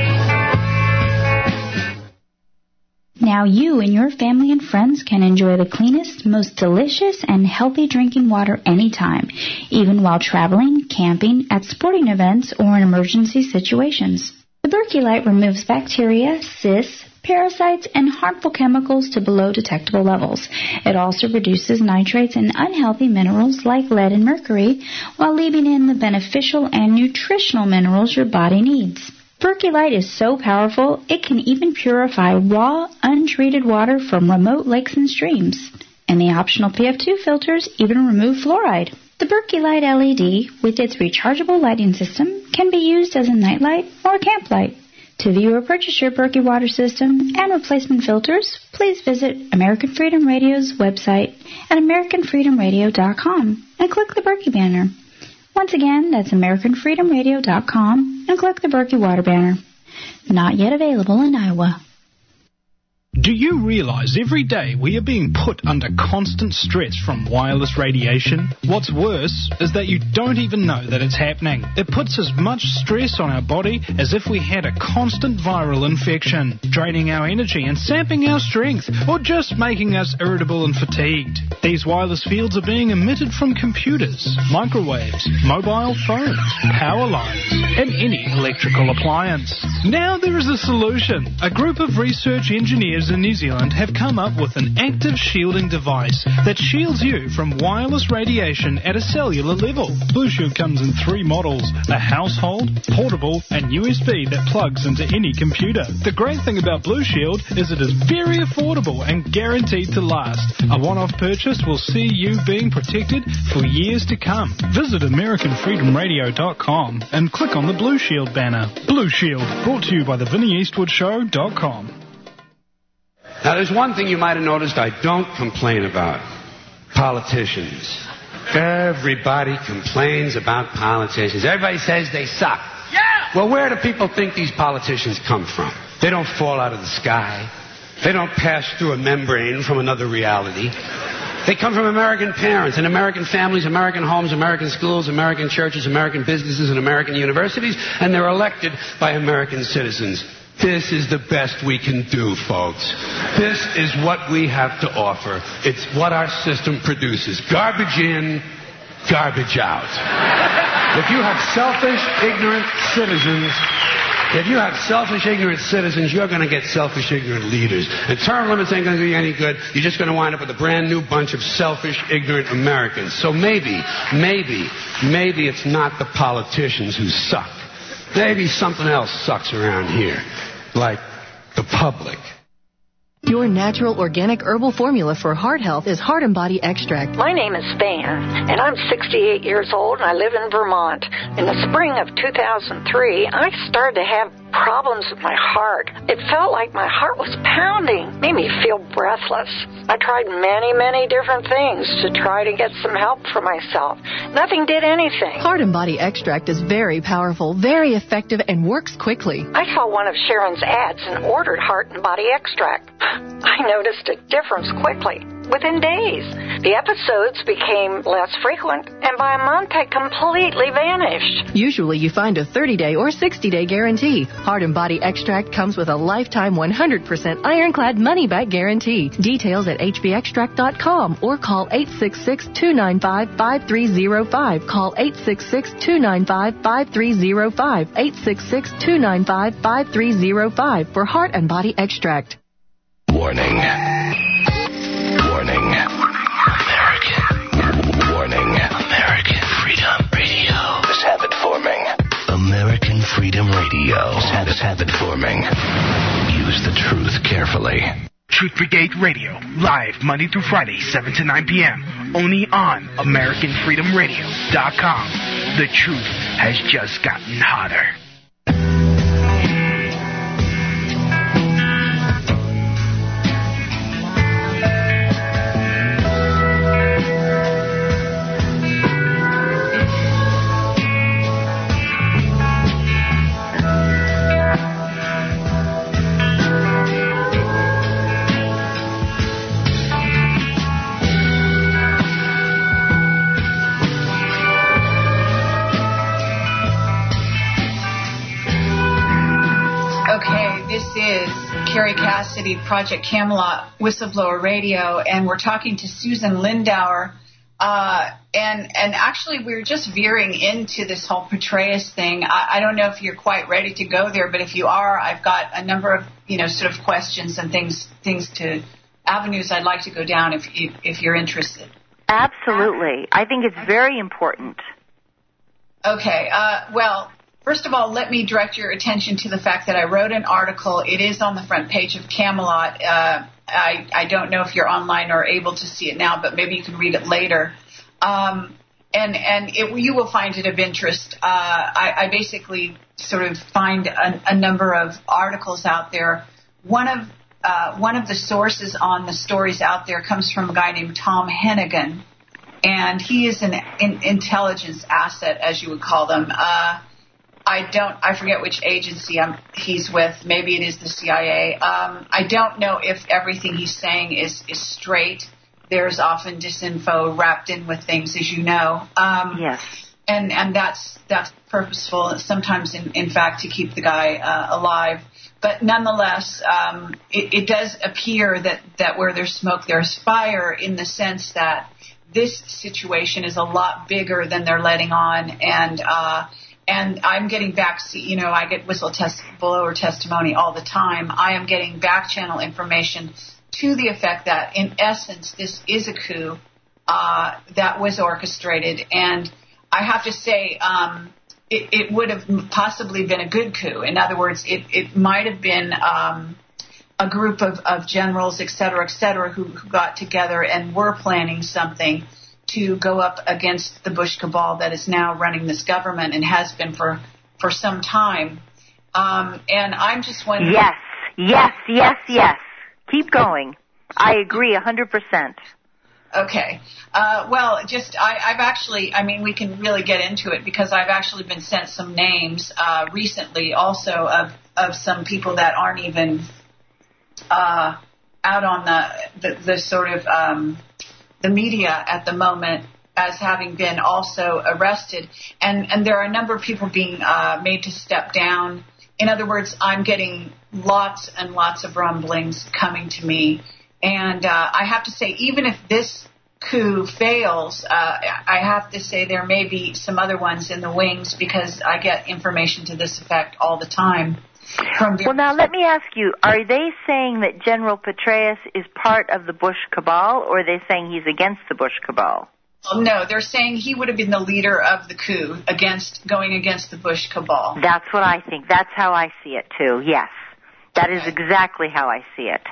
Speaker 15: Now you and your family and friends can enjoy the cleanest, most delicious, and healthy drinking water anytime, even while traveling, camping, at sporting events, or in emergency situations. The Berkey Light removes bacteria, cysts, parasites, and harmful chemicals to below detectable levels. It also reduces nitrates and unhealthy minerals like lead and mercury, while leaving in the beneficial and nutritional minerals your body needs. Berkey Light is so powerful, it can even purify raw, untreated water from remote lakes and streams. And the optional PF2 filters even remove fluoride. The Berkey Light LED, with its rechargeable lighting system, can be used as a nightlight or camp light. To view or purchase your Berkey water system and replacement filters, please visit American Freedom Radio's website at AmericanFreedomRadio.com and click the Berkey banner. Once again, that's AmericanFreedomRadio.com and click the Berkey water banner. Not yet available in Iowa.
Speaker 13: Do you realize every day we are being put under constant stress from wireless radiation? What's worse is that you don't even know that it's happening. It puts as much stress on our body as if we had a constant viral infection, draining our energy and sapping our strength, or just making us irritable and fatigued. These wireless fields are being emitted from computers, microwaves, mobile phones, power lines, and any electrical appliance. Now there is a solution. A group of research engineers in New Zealand have come up with an active shielding device that shields you from wireless radiation at a cellular level. Blue Shield comes in 3 models, a household, portable, and USB that plugs into any computer. The great thing about Blue Shield is it is very affordable and guaranteed to last. A one-off purchase will see you being protected for years to come. Visit AmericanFreedomRadio.com and click on the Blue Shield banner. Blue Shield, brought to you by theVinnieEastwoodShow.com.
Speaker 16: Now, there's one thing you might have noticed I don't complain about. Politicians. Everybody complains about politicians. Everybody says they suck. Yeah! Well, where do people think these politicians come from? They don't fall out of the sky. They don't pass through a membrane from another reality. They come from American parents and American families, American homes, American schools, American churches, American businesses, and American universities, and they're elected by American citizens. This is the best we can do, folks. This is what we have to offer. It's what our system produces. Garbage in, garbage out. If you have selfish, ignorant citizens, you're going to get selfish, ignorant leaders. And term limits ain't going to do you any good. You're just going to wind up with a brand new bunch of selfish, ignorant Americans. So maybe it's not the politicians who suck. Maybe something else sucks around here, like the public.
Speaker 17: Your natural organic herbal formula for heart health is Heart and Body Extract.
Speaker 18: My name is Van, and I'm 68 years old, and I live in Vermont. In the spring of 2003, I started to have problems with my heart. It felt like my heart was pounding, made me feel breathless. I tried many different things to try to get some help for myself. Nothing did anything.
Speaker 17: Heart and Body Extract is very powerful, very effective, and works quickly.
Speaker 18: I saw one of Sharon's ads and ordered Heart and Body Extract. I noticed a difference quickly, within days. The episodes became less frequent, and by a month had completely vanished.
Speaker 17: Usually you find a 30-day or 60-day guarantee. Heart and Body Extract comes with a lifetime 100% ironclad money-back guarantee. Details at hbextract.com or call 866-295-5305. Call 866-295-5305. 866-295-5305 for Heart and Body Extract.
Speaker 12: Warning. Warning. American Freedom Radio is habit forming. American Freedom Radio is habit forming. Use the truth carefully.
Speaker 19: Truth Brigade Radio, live Monday through Friday, 7 to 9 p.m. Only on AmericanFreedomRadio.com. The truth has just gotten hotter.
Speaker 1: Carrie Cassidy, Project Camelot, Whistleblower Radio, and we're talking to Susan Lindauer. And actually, we're just veering into this whole Petraeus thing. I don't know if you're quite ready to go there, but if you are, I've got a number of sort of questions and things to avenues I'd like to go down if you're interested.
Speaker 2: Absolutely, I think it's very important.
Speaker 1: Okay, well. First of all, let me direct your attention to the fact that I wrote an article. It is on the front page of Camelot. I don't know if you're online or able to see it now, but maybe you can read it later. You will find it of interest. I basically sort of find a number of articles out there. One of the sources on the stories out there comes from a guy named Tom Hennigan, and he is an intelligence asset, as you would call them. I forget which agency he's with. Maybe it is the CIA. I don't know if everything he's saying is straight. There's often disinfo wrapped in with things, as you know.
Speaker 2: Yes.
Speaker 1: And that's purposeful, sometimes, in fact, to keep the guy alive. But nonetheless, it does appear that where there's smoke, there's fire, in the sense that this situation is a lot bigger than they're letting on. And I'm getting back, I get whistleblower testimony all the time. I am getting back channel information to the effect that, in essence, this is a coup that was orchestrated. And I have to say, it would have possibly been a good coup. In other words, it might have been a group of generals, et cetera, who got together and were planning something to go up against the Bush cabal that is now running this government and has been for some time. And I'm just wondering...
Speaker 2: Yes. Keep going. I agree 100%.
Speaker 1: Okay. Well, I've actually, we can really get into it, because I've actually been sent some names recently also of some people that aren't even out on the sort of the media at the moment as having been also arrested. And there are a number of people being made to step down. In other words, I'm getting lots and lots of rumblings coming to me. And I have to say, even if this coup fails, I have to say there may be some other ones in the wings, because I get information to this effect all the time.
Speaker 2: Well, now let me ask you, are they saying that General Petraeus is part of the Bush cabal, or are they saying he's against the Bush cabal?
Speaker 1: No, they're saying he would have been the leader of the coup going against the Bush cabal.
Speaker 2: That's what I think. That's how I see it, too, yes. That is exactly how I see it.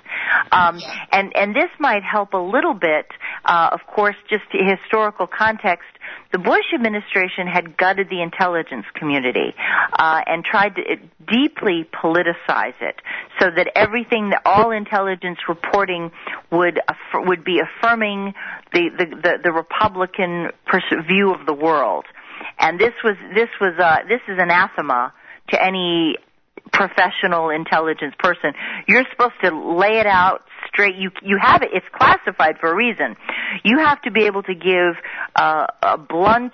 Speaker 2: And this might help a little bit, of course, just historical context. The Bush administration had gutted the intelligence community and tried to deeply politicize it, so that everything, all intelligence reporting would be affirming the Republican view of the world. And this is anathema to any professional intelligence person. You're supposed to lay it out straight. You have it. It's classified for a reason. You have to be able to give blunt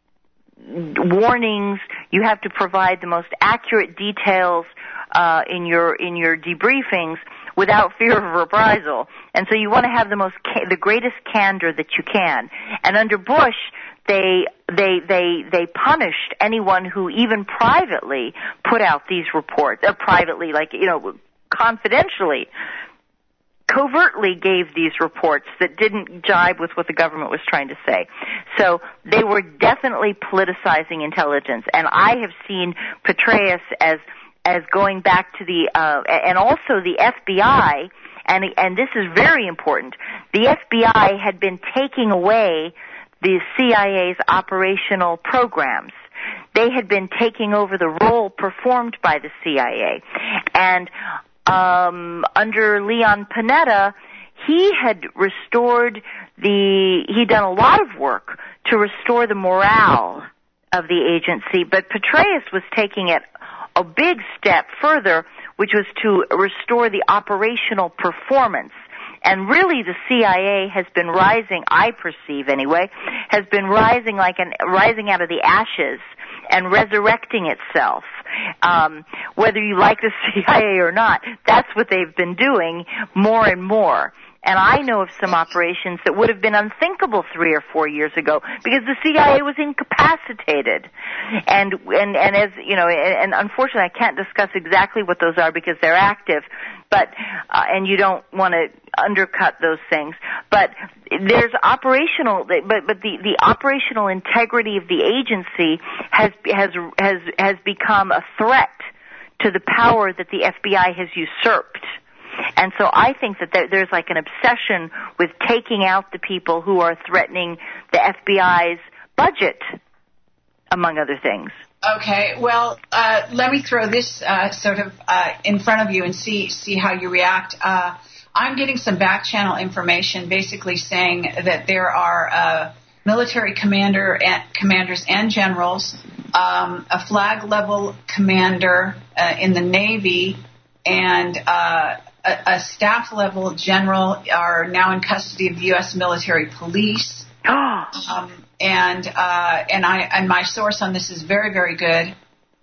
Speaker 2: warnings. You have to provide the most accurate details in your debriefings without fear of reprisal. And so you want to have the greatest candor that you can. And under Bush, they punished anyone who even privately put out these reports, privately, confidentially, covertly gave these reports that didn't jibe with what the government was trying to say. So they were definitely politicizing intelligence. And I have seen Petraeus as going back to and also the FBI, and this is very important. The FBI had been taking away the CIA's operational programs. They had been taking over the role performed by the CIA. And under Leon Panetta, he had he'd done a lot of work to restore the morale of the agency, but Petraeus was taking it a big step further, which was to restore the operational performance. And really the CIA has been rising, I perceive anyway, has been rising rising out of the ashes and resurrecting itself. Whether you like the CIA or not, that's what they've been doing more and more. And I know of some operations that would have been unthinkable 3 or 4 years ago because the CIA was incapacitated. And as you know, and unfortunately I can't discuss exactly what those are because they're active, but and you don't want to undercut those things. But there's operational, but the operational integrity of the agency has become a threat to the power that the FBI has usurped. And so I think that there's like an obsession with taking out the people who are threatening the FBI's budget, among other things.
Speaker 1: Okay, well, let me throw this sort of in front of you and see how you react. I'm getting some back channel information basically saying that there are military commanders and generals, a flag level commander in the Navy, and a staff level general are now in custody of the U.S. military police. And my source on this is very, very good.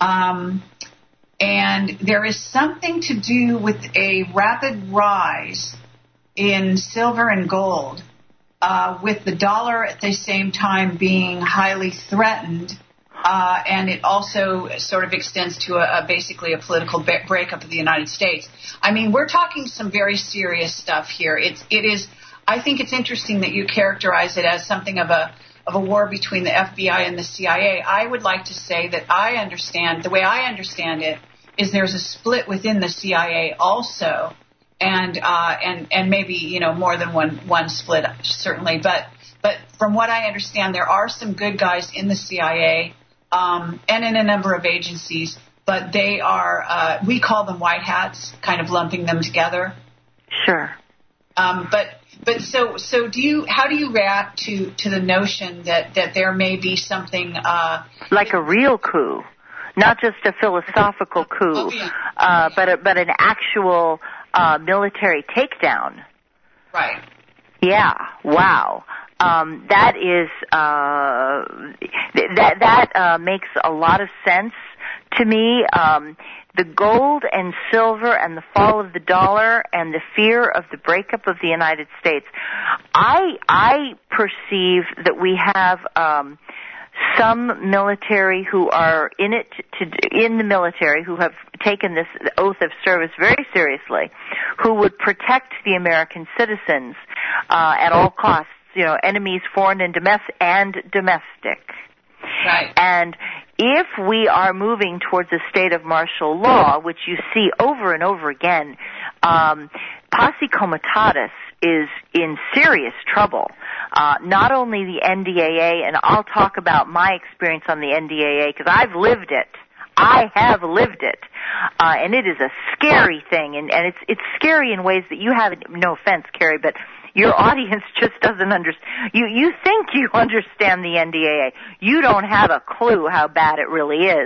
Speaker 1: And there is something to do with a rapid rise in silver and gold, with the dollar at the same time being highly threatened. And it also sort of extends to basically a political breakup of the United States. I mean, we're talking some very serious stuff here. It is. I think it's interesting that you characterize it as something of a war between the FBI and the CIA. I would like to say that the way I understand it is there's a split within the CIA also, and maybe more than one split certainly. But from what I understand, there are some good guys in the CIA. And in a number of agencies, but they are, we call them white hats, kind of lumping them together.
Speaker 2: Sure.
Speaker 1: But so how do you react to the notion that there may be something,
Speaker 2: like a real coup, not just a philosophical coup, but an actual, military takedown?
Speaker 1: Right.
Speaker 2: Yeah. Wow. That makes a lot of sense to me. The gold and silver and the fall of the dollar and the fear of the breakup of the United States. I perceive that we have some military who are in the military who have taken this oath of service very seriously, who would protect the American citizens at all costs. Enemies, foreign and domestic.
Speaker 1: Right.
Speaker 2: And if we are moving towards a state of martial law, which you see over and over again, Posse Comitatus is in serious trouble. Not only the NDAA, and I'll talk about my experience on the NDAA because I've lived it. I have lived it. And it is a scary thing, and it's scary in ways that you haven't, no offense, Carrie, but your audience just doesn't understand. You think you understand the NDAA. You don't have a clue how bad it really is.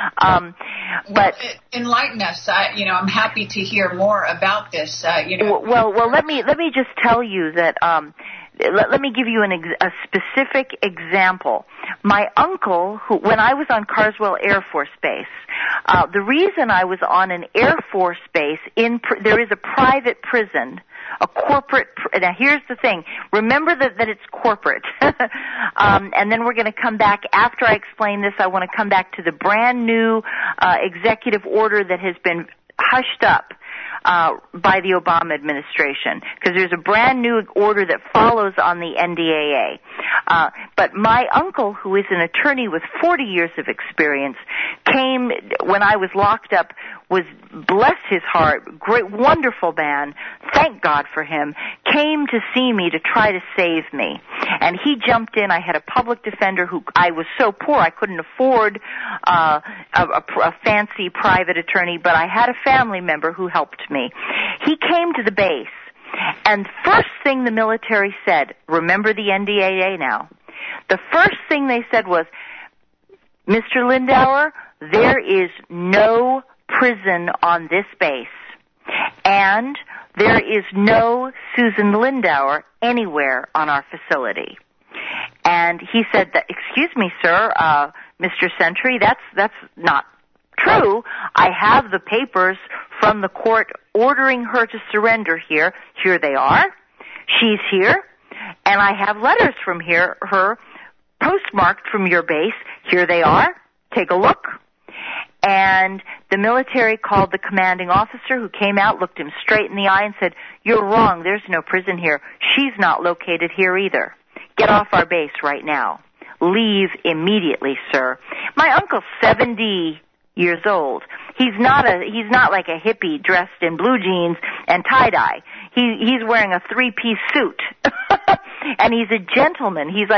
Speaker 2: But
Speaker 1: enlighten us. I'm happy to hear more about this.
Speaker 2: Well, let me just tell you that. Let me give you a specific example. My uncle, when I was on Carswell Air Force Base, the reason I was on an Air Force base, there is a private prison, a corporate. Now, here's the thing. Remember that it's corporate. And then we're going to come back, after I explain this, I want to come back to the brand new executive order that has been hushed up by the Obama administration, because there's a brand new order that follows on the NDAA. But my uncle, who is an attorney with 40 years of experience, came when I was locked up, was, bless his heart, great, wonderful man, thank God for him, came to see me to try to save me. And he jumped in. I had a public defender who, I was so poor I couldn't afford a fancy private attorney, but I had a family member who helped me. He came to the base, and first thing the military said, remember the NDAA now, the first thing they said was, Mr. Lindauer, there is no prison on this base, and there is no Susan Lindauer anywhere on our facility. And he said, excuse me, sir, Mr. Sentry, that's not true. I have the papers from the court ordering her to surrender here. Here they are. She's here. And I have letters from her postmarked from your base. Here they are. Take a look. And the military called the commanding officer, who came out, looked him straight in the eye and said, you're wrong. There's no prison here. She's not located here either. Get off our base right now. Leave immediately, sir. My uncle's 70 years old. He's not like a hippie dressed in blue jeans and tie-dye. He's wearing a 3-piece suit. And he's a gentleman. He's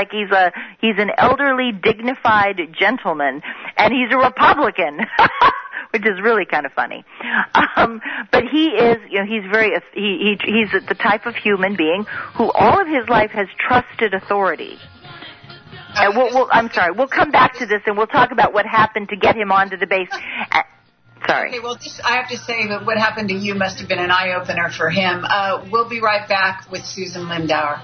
Speaker 2: an elderly, dignified gentleman, and he's a Republican, which is really kind of funny. But he is, he's the type of human being who all of his life has trusted authority. We'll come back to this and we'll talk about what happened to get him onto the base. Sorry.
Speaker 1: Okay, well, I have to say that what happened to you must have been an eye-opener for him. We'll be right back with Susan Lindauer.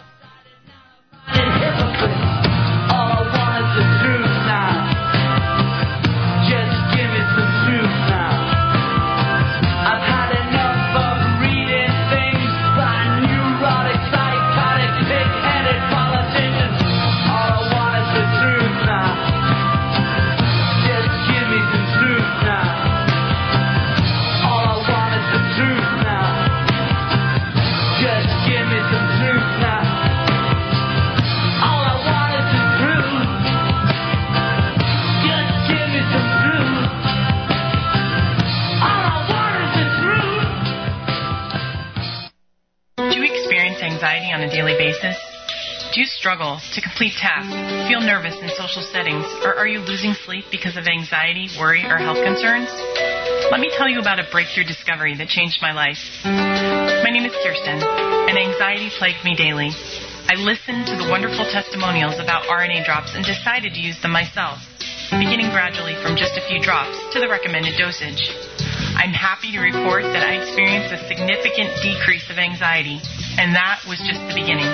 Speaker 20: Anxiety on a daily basis? Do you struggle to complete tasks, feel nervous in social settings, or are you losing sleep because of anxiety, worry, or health concerns? Let me tell you about a breakthrough discovery that changed my life. My name is Kirsten, and anxiety plagued me daily. I listened to the wonderful testimonials about RNA drops and decided to use them myself, beginning gradually from just a few drops to the recommended dosage. I'm happy to report that I experienced a significant decrease of anxiety, and that was just the beginning.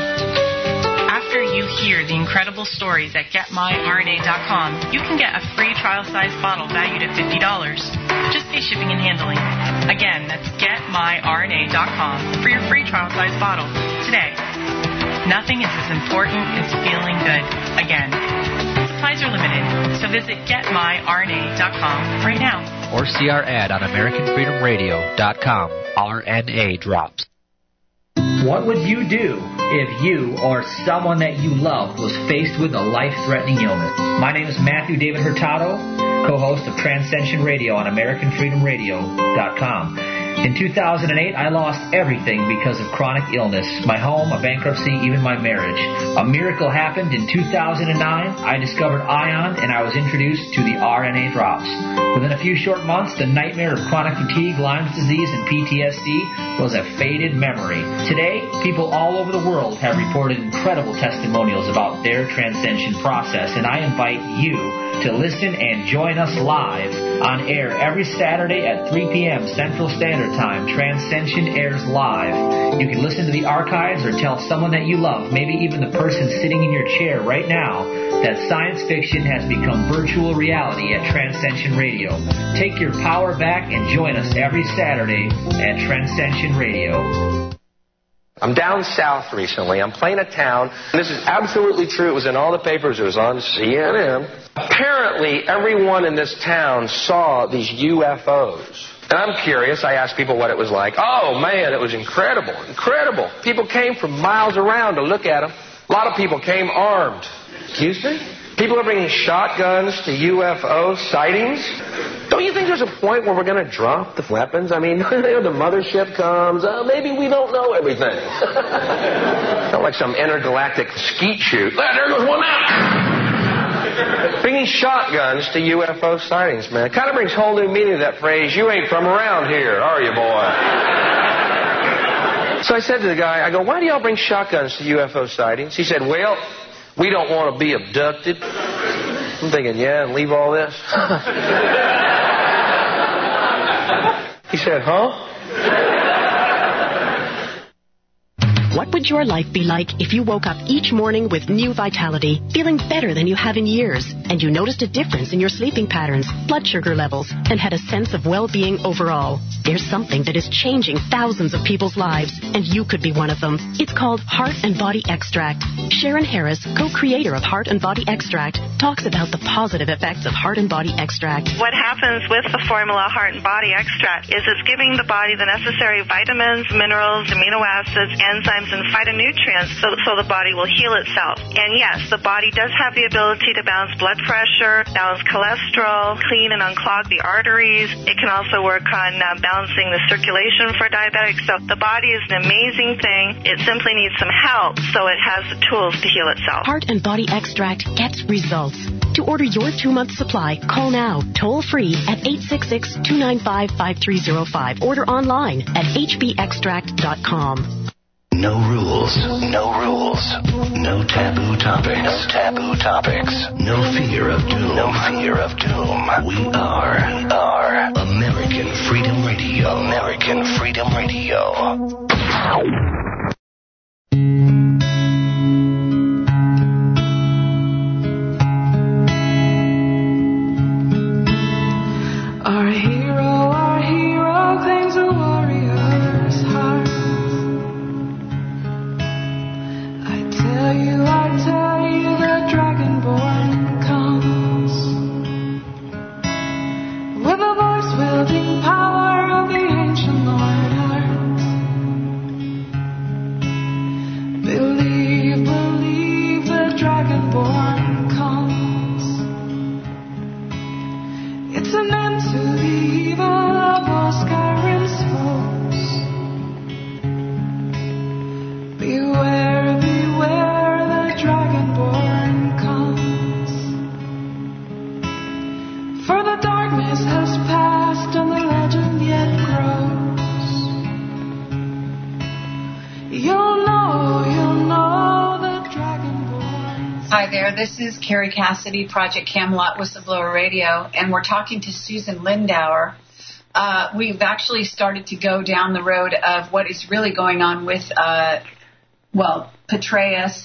Speaker 20: After you hear the incredible stories at GetMyRNA.com, you can get a free trial-sized bottle valued at $50. Just pay shipping and handling. Again, that's GetMyRNA.com for your free trial-sized bottle today. Nothing is as important as feeling good. Again, supplies are limited, so visit GetMyRNA.com right now.
Speaker 7: Or see our ad on AmericanFreedomRadio.com. RNA drops. What would you do if you or someone that you loved was faced with a life-threatening illness? My name is Matthew David Hurtado, co-host of Transcension Radio on AmericanFreedomRadio.com. In 2008, I lost everything because of chronic illness. My home, a bankruptcy, even my marriage. A miracle happened in 2009. I discovered ION, and I was introduced to the RNA drops. Within a few short months, the nightmare of chronic fatigue, Lyme's disease, and PTSD was a faded memory. Today, people all over the world have reported incredible testimonials about their transcension process, and I invite you to listen and join us live on air every Saturday at 3 p.m. Central Standard Time. Transcension airs live. You can listen to the archives or tell someone that you love, maybe even the person sitting in your chair right now, that science fiction has become virtual reality at Transcension Radio. Take your power back and join us every Saturday at Transcension Radio.
Speaker 21: I'm down south recently. I'm playing a town. This is absolutely true. It was in all the papers. It was on CNN. Apparently, everyone in this town saw these UFOs. And I'm curious. I asked people what it was like. Oh, man, it was incredible. Incredible. People came from miles around to look at them. A lot of people came armed. Excuse me? People are bringing shotguns to UFO sightings. Don't you think there's a point where we're going to drop the weapons? I mean, the mothership comes. Maybe we don't know everything. Not like some intergalactic skeet shoot. There goes one out. Bringing shotguns to UFO sightings, man. It kind of brings whole new meaning to that phrase, you ain't from around here, are you, boy? So I said to the guy, I go, why do y'all bring shotguns to UFO sightings? He said, well, we don't want to be abducted. I'm thinking, yeah, and leave all this? He said, huh?
Speaker 10: What would your life be like if you woke up each morning with new vitality, feeling better than you have in years, and you noticed a difference in your sleeping patterns, blood sugar levels, and had a sense of well-being overall? There's something that is changing thousands of people's lives, and you could be one of them. It's called Heart and Body Extract. Sharon Harris, co-creator of Heart and Body Extract, talks about the positive effects of Heart and Body Extract.
Speaker 11: What happens with the formula Heart and Body Extract is it's giving the body the necessary vitamins, minerals, amino acids, enzymes, and phytonutrients so the body will heal itself. And yes, the body does have the ability to balance blood pressure, balance cholesterol, clean and unclog the arteries. It can also work on balancing the circulation for diabetics. So the body is an amazing thing. It simply needs some help so it has the tools to heal itself.
Speaker 10: Heart and Body Extract gets results. To order your 2-month supply, call now, toll free at 866-295-5305. Order online at hbextract.com.
Speaker 12: No rules. rules. No rules. No taboo topics. No taboo topics. No fear of doom. No fear of doom. We are American Freedom Radio. American Freedom Radio.
Speaker 5: Our hero claims a warrior's heart. I tell you, the Dragonborn comes with a voice wielding power of the ancient Lord Heart. Believe, the Dragonborn comes. It's an end to the evil of all Skyrim's foes. Beware, the Dragonborn comes. For the darkness has passed and the legend yet grows. You'll know the Dragonborn.
Speaker 1: Hi there, this is Carrie Cassidy, Project Camelot Whistleblower Radio, and we're talking to Susan Lindauer. We've actually started to go down the road of what is really going on with, Petraeus,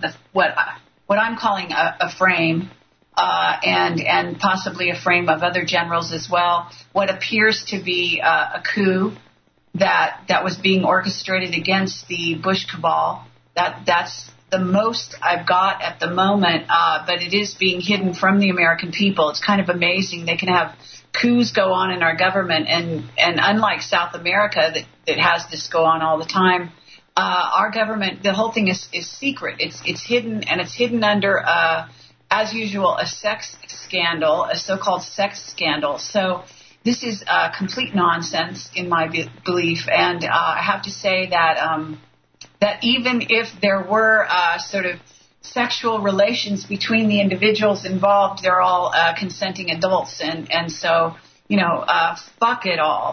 Speaker 1: what I'm calling a frame, and possibly a frame of other generals as well. What appears to be a coup that was being orchestrated against the Bush cabal. That's the most I've got at the moment, but it is being hidden from the American people. It's kind of amazing. They can have coups go on in our government, and unlike South America that has this go on all the time, our government, the whole thing is secret. It's hidden, and it's hidden under, as usual, a sex scandal, a so-called sex scandal. So this is complete nonsense in my belief, and I have to say that even if there were sort of sexual relations between the individuals involved, they're all consenting adults, and so fuck it all.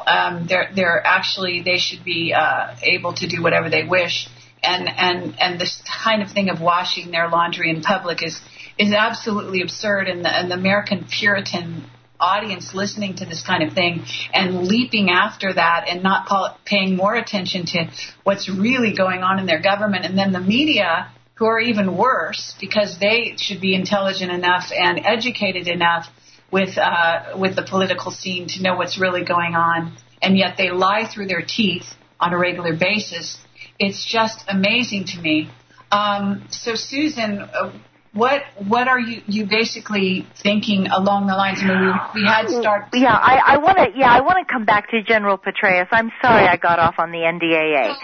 Speaker 1: They should be able to do whatever they wish, and this kind of thing of washing their laundry in public is absolutely absurd, and the American Puritan audience listening to this kind of thing and leaping after that and not paying more attention to what's really going on in their government, and then the media, who are even worse because they should be intelligent enough and educated enough with the political scene to know what's really going on, and yet they lie through their teeth on a regular basis. It's just amazing to me. So Susan, what are you basically thinking along the lines? I mean, we had start.
Speaker 2: Yeah, I want to come back to General Petraeus. I'm sorry I got off on the NDAA.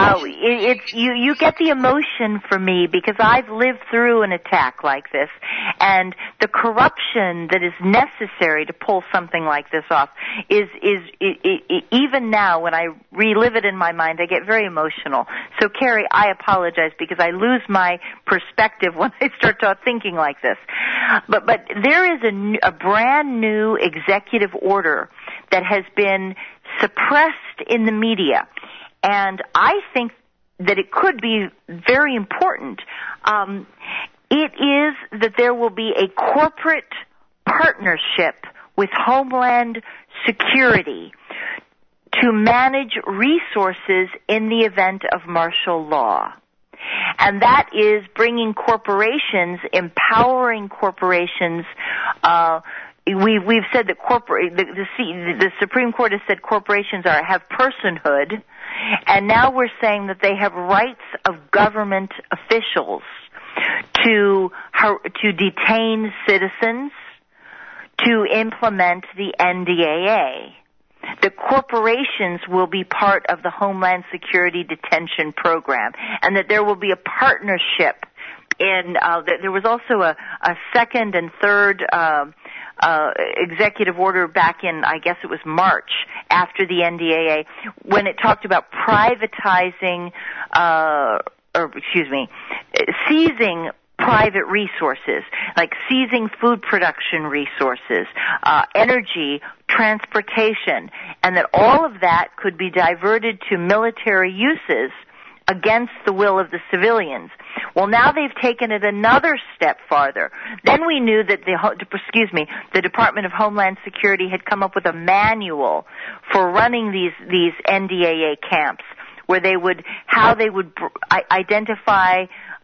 Speaker 2: You get the emotion from me because I've lived through an attack like this, and the corruption that is necessary to pull something like this off is even now when I relive it in my mind, I get very emotional. So Carrie, I apologize because I lose my perspective when I start thinking like this. But there is a brand new executive order that has been suppressed in the media, and I think that it could be very important. It is that there will be a corporate partnership with Homeland Security to manage resources in the event of martial law. And that is bringing corporations, empowering corporations. We've said that the Supreme Court has said corporations have personhood, and now we're saying that they have rights of government officials to detain citizens, to implement the NDAA. The corporations will be part of the Homeland Security Detention Program, and that there will be a partnership in there was also a second and third executive order back in, I guess it was March, after the NDAA, when it talked about privatizing, seizing private resources, like seizing food production resources, energy, transportation, and that all of that could be diverted to military uses against the will of the civilians. Well, now they've taken it another step farther. Then we knew that the Department of Homeland Security had come up with a manual for running these NDAA camps, where they would identify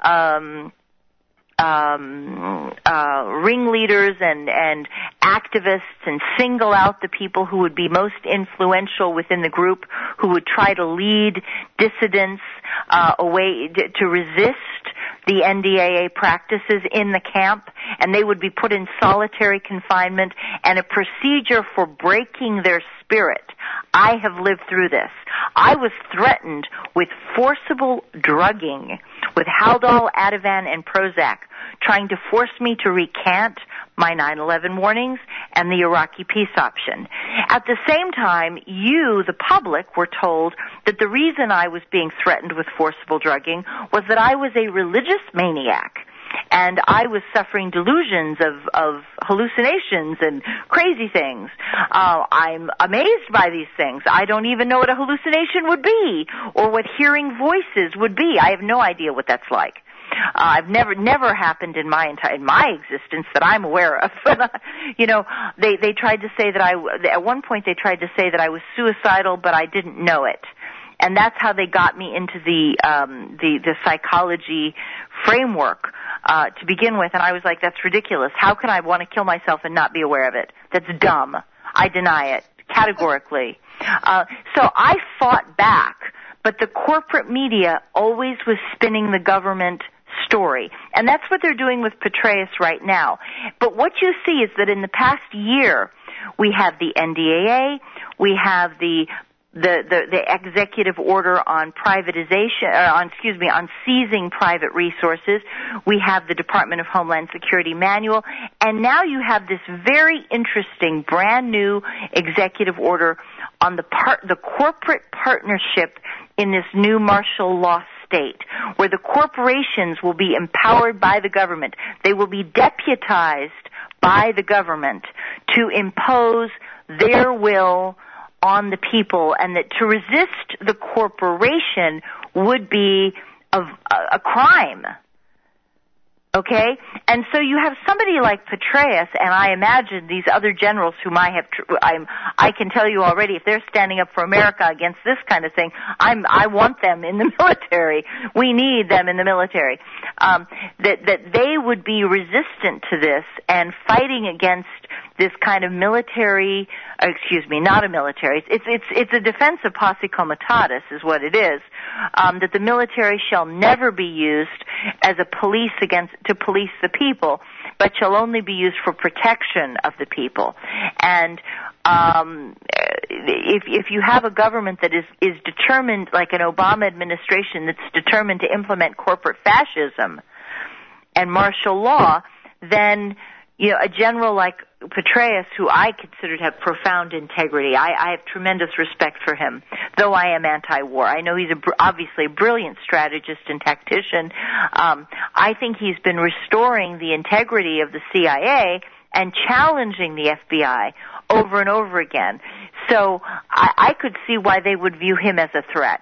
Speaker 2: ringleaders and activists and single out the people who would be most influential within the group, who would try to lead dissidents away to resist the NDAA practices in the camp, and they would be put in solitary confinement, and a procedure for breaking their spirit. I have lived through this. I was threatened with forcible drugging with Haldol, Ativan, and Prozac, trying to force me to recant my 9/11 warnings and the Iraqi peace option. At the same time, you, the public, were told that the reason I was being threatened with forcible drugging was that I was a religious maniac, and I was suffering delusions of hallucinations and crazy things. I'm amazed by these things. I don't even know what a hallucination would be or what hearing voices would be. I have no idea what that's like. I've never happened in my existence that I'm aware of. They tried to say that at one point they tried to say that I was suicidal, but I didn't know it. And that's how they got me into the psychology framework to begin with. And I was like, that's ridiculous. How can I want to kill myself and not be aware of it? That's dumb. I deny it categorically. So I fought back, but the corporate media always was spinning the government story. And that's what they're doing with Petraeus right now. But what you see is that in the past year, we have the NDAA, we have the executive order on on seizing private resources. We have the Department of Homeland Security manual, and now you have this very interesting brand new executive order on the corporate partnership in this new martial law state, where the corporations will be empowered by the government. They will be deputized by the government to impose their will on the people, and that to resist the corporation would be a crime. Okay? And so you have somebody like Petraeus, and I imagine these other generals whom I can tell you already, if they're standing up for America against this kind of thing, I want them in the military. We need them in the military. That they would be resistant to this and fighting against this kind of military, not a military, it's a defense of posse comitatus is what it is, that the military shall never be used as a police to police the people, but shall only be used for protection of the people. And if you have a government that is determined, like an Obama administration that's determined to implement corporate fascism and martial law, then a general like Petraeus, who I consider to have profound integrity, I have tremendous respect for him, though I am anti-war. I know he's obviously a brilliant strategist and tactician. I think he's been restoring the integrity of the CIA and challenging the FBI over and over again. So I could see why they would view him as a threat.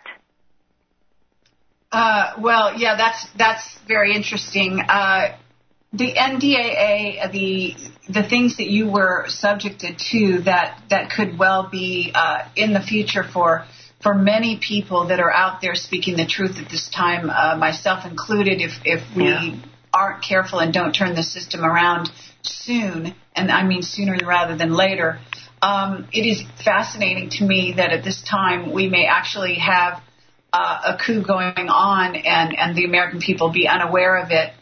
Speaker 1: Well, yeah, that's very interesting. The NDAA, the things that you were subjected to that could well be in the future for many people that are out there speaking the truth at this time, myself included, if we aren't careful and don't turn the system around soon, and I mean sooner rather than later. It is fascinating to me that at this time we may actually have a coup going on and the American people be unaware of it.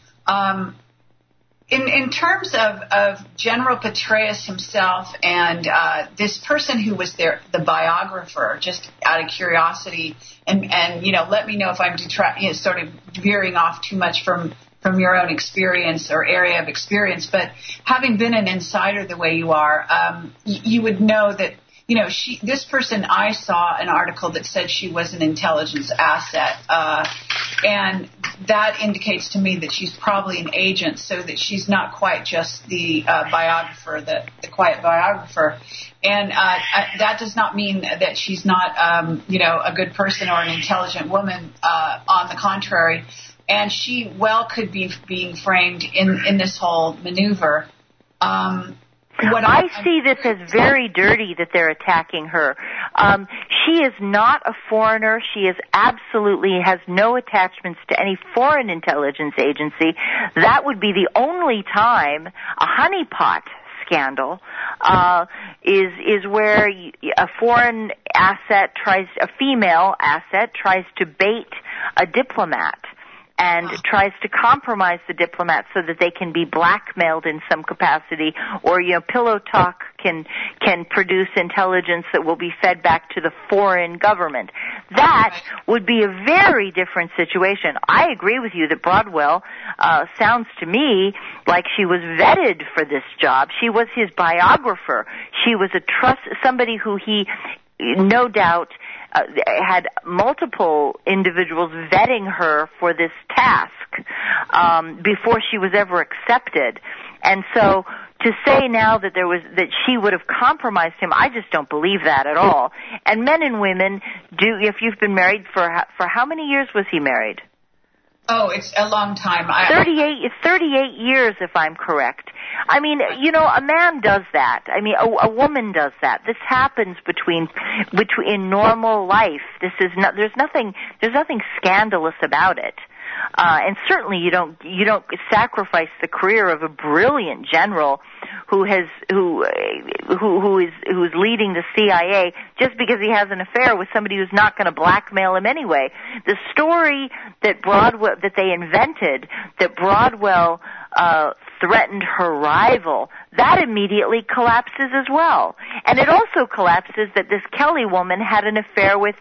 Speaker 1: In terms of General Petraeus himself and this person who was there, the biographer, just out of curiosity, and let me know if I'm sort of veering off too much from your own experience or area of experience. But having been an insider the way you are, you would know that this person, I saw an article that said she was an intelligence asset. And that indicates to me that she's probably an agent, so that she's not quite just the biographer, the quiet biographer. And that does not mean that she's not, a good person or an intelligent woman. On the contrary, and she well could be being framed in this whole maneuver.
Speaker 2: I see this as very dirty that they're attacking her. She is not a foreigner. She is absolutely has no attachments to any foreign intelligence agency. That would be the only time a honeypot scandal is where a foreign asset a female asset tries to bait a diplomat and tries to compromise the diplomat so that they can be blackmailed in some capacity, or pillow talk can produce intelligence that will be fed back to the foreign government. That would be a very different situation. I agree with you that Broadwell sounds to me like she was vetted for this job. She was his biographer. She was somebody who he no doubt had multiple individuals vetting her for this task before she was ever accepted. And so to say now that she would have compromised him, I just don't believe that at all. And men and women do. If you've been married for how many years was he married?
Speaker 1: Oh, it's a long time.
Speaker 2: 38 years, if I'm correct. I mean, a man does that. I mean, a woman does that. This happens in normal life. There's nothing scandalous about it. And certainly you don't sacrifice the career of a brilliant general who's leading the CIA just because he has an affair with somebody who's not going to blackmail him anyway. The story that they invented, that Broadwell threatened her rival, that immediately collapses as well. And it also collapses that this Kelly woman had an affair with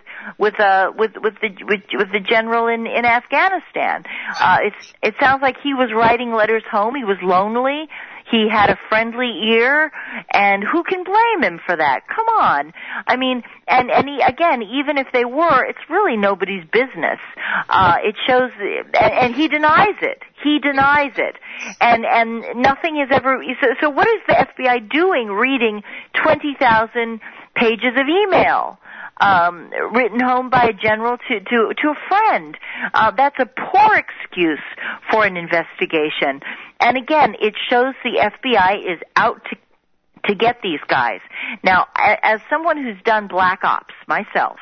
Speaker 2: the general in Afghanistan. It sounds like he was writing letters home. He was lonely. He had a friendly ear, and who can blame him for that? Come on. I mean, and again, even if they were, it's really nobody's business. It shows, and he denies it. He denies it. And nothing is ever, so what is the FBI doing reading 20,000 pages of email? Written home by a general to a friend. That's a poor excuse for an investigation. And again, it shows the FBI is out to get these guys. Now, as someone who's done black ops myself,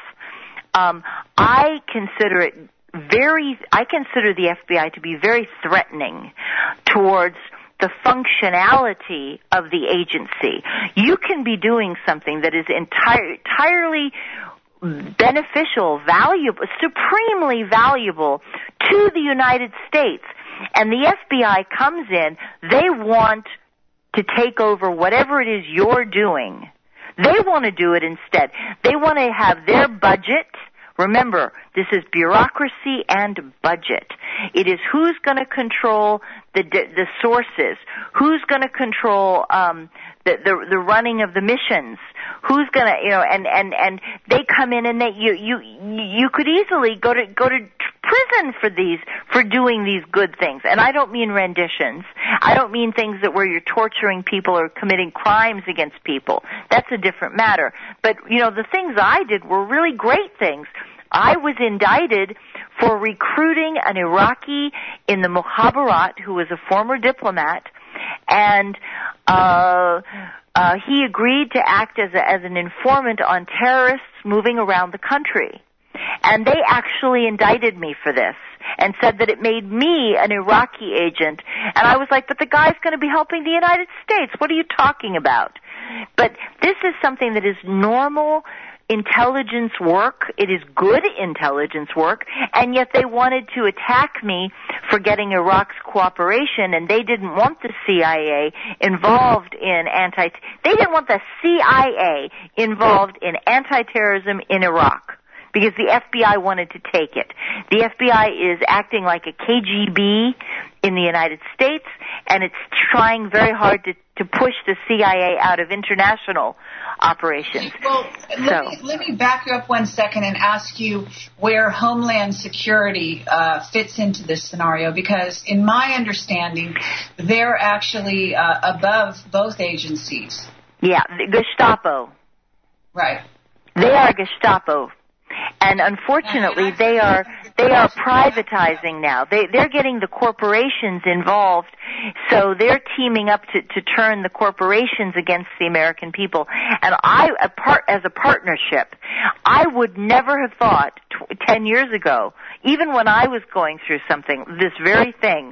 Speaker 2: I consider the FBI to be very threatening towards the functionality of the agency. You can be doing something that is entirely beneficial, valuable, supremely valuable to the United States, and the FBI comes in, they want to take over whatever it is you're doing. They want to do it instead. They want to have their budget. Remember, this is bureaucracy and budget. It is who's going to control the sources, who's going to control the running of the missions, who's going to and they come in and you could easily go to prison for doing these good things. And I don't mean renditions. I don't mean things where you're torturing people or committing crimes against people. That's a different matter. But the things I did were really great things. I was indicted for recruiting an Iraqi in the Mukhabarat who was a former diplomat, and he agreed to act as an informant on terrorists moving around the country. And they actually indicted me for this and said that it made me an Iraqi agent. And I was like, but the guy's going to be helping the United States. What are you talking about? But this is something that is normal intelligence work. It is good intelligence work, and yet they wanted to attack me for getting Iraq's cooperation, and they didn't want the CIA involved in they didn't want the CIA involved in anti-terrorism in Iraq, because the FBI wanted to take it. The FBI is acting like a KGB in the United States, and it's trying very hard to push the CIA out of international operations.
Speaker 1: Well, let me back you up 1 second and ask you where Homeland Security fits into this scenario, because in my understanding, they're actually above both agencies.
Speaker 2: Yeah, Gestapo.
Speaker 1: Right.
Speaker 2: They are Gestapo. And unfortunately, they are privatizing now. They're getting the corporations involved, so they're teaming up to turn the corporations against the American people. And as a partnership, I would never have thought 10 years ago, even when I was going through something, this very thing,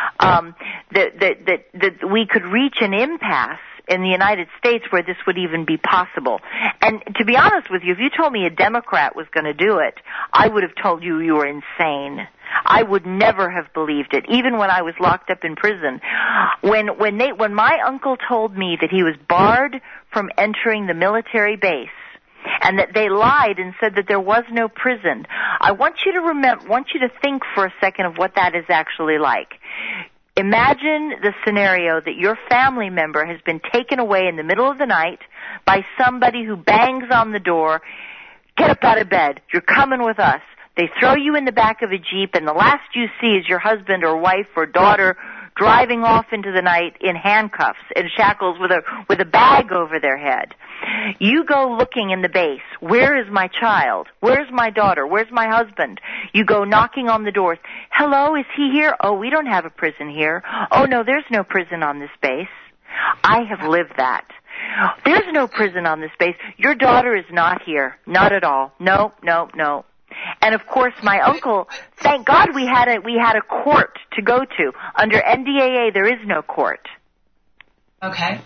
Speaker 2: that we could reach an impasse in the United States where this would even be possible. And to be honest with you, if you told me a Democrat was going to do it, I would have told you you were insane. I would never have believed it, even when I was locked up in prison. When my uncle told me that he was barred from entering the military base, and that they lied and said that there was no prison, I want you to think for a second of what that is actually like. Imagine the scenario that your family member has been taken away in the middle of the night by somebody who bangs on the door. Get up out of bed. You're coming with us. They throw you in the back of a Jeep, and the last you see is your husband or wife or daughter driving off into the night in handcuffs and shackles with a bag over their head. You go looking in the base. Where is my child? Where's my daughter? Where's my husband? You go knocking on the doors. Hello, is he here? Oh, we don't have a prison here. Oh, no, there's no prison on this base. I have lived that. There's no prison on this base. Your daughter is not here. Not at all. No, no, no. And of course, my uncle, thank God we had a court to go to. Under NDAA, there is no court.
Speaker 1: Okay.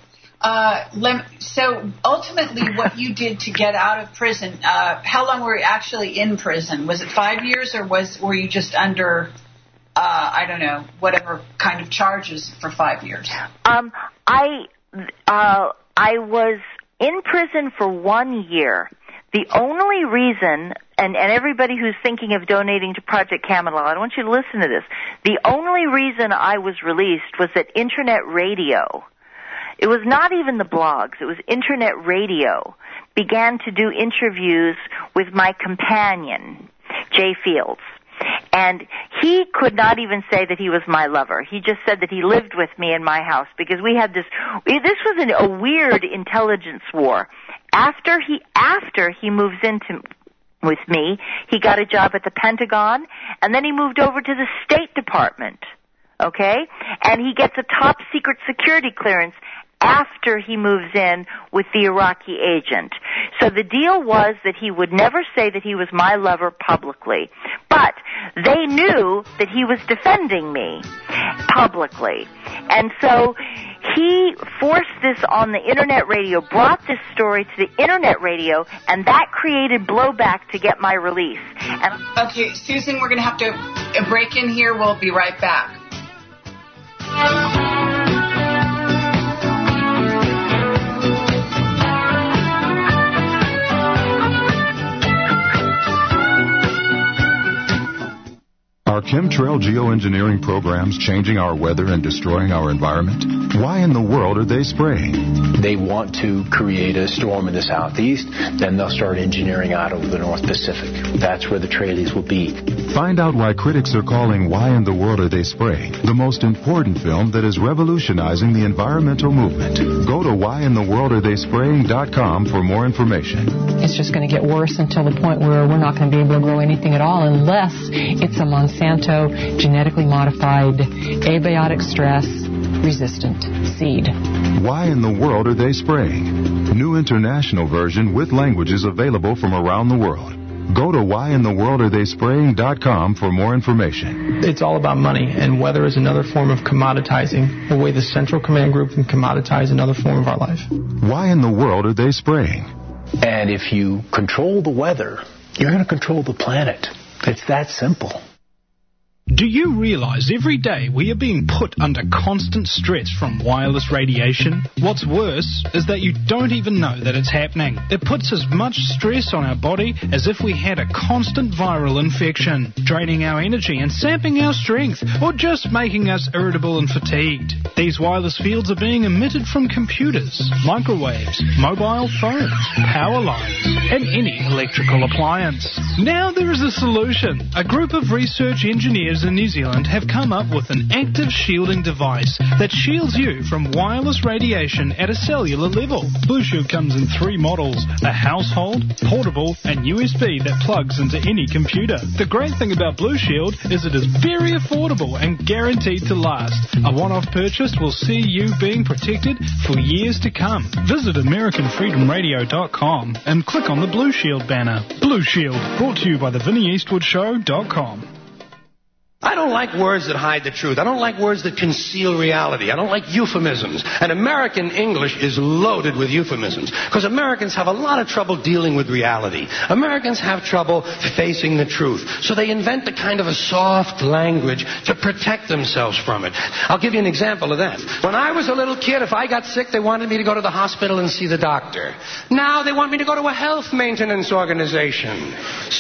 Speaker 1: So ultimately, what you did to get out of prison, how long were you actually in prison? Was it 5 years, or were you just under, I don't know, whatever kind of charges for 5 years?
Speaker 2: I was in prison for 1 year. The only reason, and everybody who's thinking of donating to Project Camelot, I want you to listen to this. The only reason I was released was that Internet radio, it was not even the blogs, it was Internet radio, began to do interviews with my companion, Jay Fields. And he could not even say that he was my lover. He just said that he lived with me in my house because we had this was a weird intelligence war. After he moves into with me, he got a job at the Pentagon, and then he moved over to the State Department, okay? And he gets a top secret security clearance after he moves in with the Iraqi agent. So the deal was that he would never say that he was my lover publicly, but they knew that he was defending me publicly. And so he forced this on the Internet radio, brought this story to the Internet radio, and that created blowback to get my release.
Speaker 1: Okay, Susan, we're going to have to break in here. We'll be right back.
Speaker 3: Are chemtrail geoengineering programs changing our weather and destroying our environment? Why in the world are they spraying?
Speaker 4: They want to create a storm in the southeast, then they'll start engineering out over the North Pacific. That's where the tragedies will be.
Speaker 3: Find out why critics are calling Why in the World Are They Spraying the most important film that is revolutionizing the environmental movement. Go to whyintheworldaretheyspraying.com for more information.
Speaker 6: It's just going to get worse until the point where we're not going to be able to grow anything at all unless it's a Monsanto genetically modified abiotic stress resistant seed.
Speaker 3: Why in the World Are They Spraying? New international version with languages available from around the world. Go to whyintheworldaretheyspraying.com for more information.
Speaker 22: It's all about money, and weather is another form of commoditizing, the way the Central Command Group can commoditize another form of our life.
Speaker 3: Why in the world are they spraying?
Speaker 4: And if you control the weather, you're going to control the planet. It's that simple.
Speaker 13: Do you realize every day we are being put under constant stress from wireless radiation? What's worse is that you don't even know that it's happening. It puts as much stress on our body as if we had a constant viral infection, draining our energy and sapping our strength, or just making us irritable and fatigued. These wireless fields are being emitted from computers, microwaves, mobile phones, power lines, and any electrical appliance. Now there is a solution. A group of research engineers in New Zealand have come up with an active shielding device that shields you from wireless radiation at a cellular level. Blue Shield comes in 3 models, a household, portable, and USB that plugs into any computer. The great thing about Blue Shield is it is very affordable and guaranteed to last. A one-off purchase will see you being protected for years to come. Visit AmericanFreedomRadio.com and click on the Blue Shield banner. Blue Shield, brought to you by the VinnieEastwoodShow.com.
Speaker 16: I don't like words that hide the truth. I don't like words that conceal reality. I don't like euphemisms. And American English is loaded with euphemisms because Americans have a lot of trouble dealing with reality. Americans have trouble facing the truth. So they invent a kind of a soft language to protect themselves from it. I'll give you an example of that. When I was a little kid, if I got sick, they wanted me to go to the hospital and see the doctor. Now they want me to go to a health maintenance organization.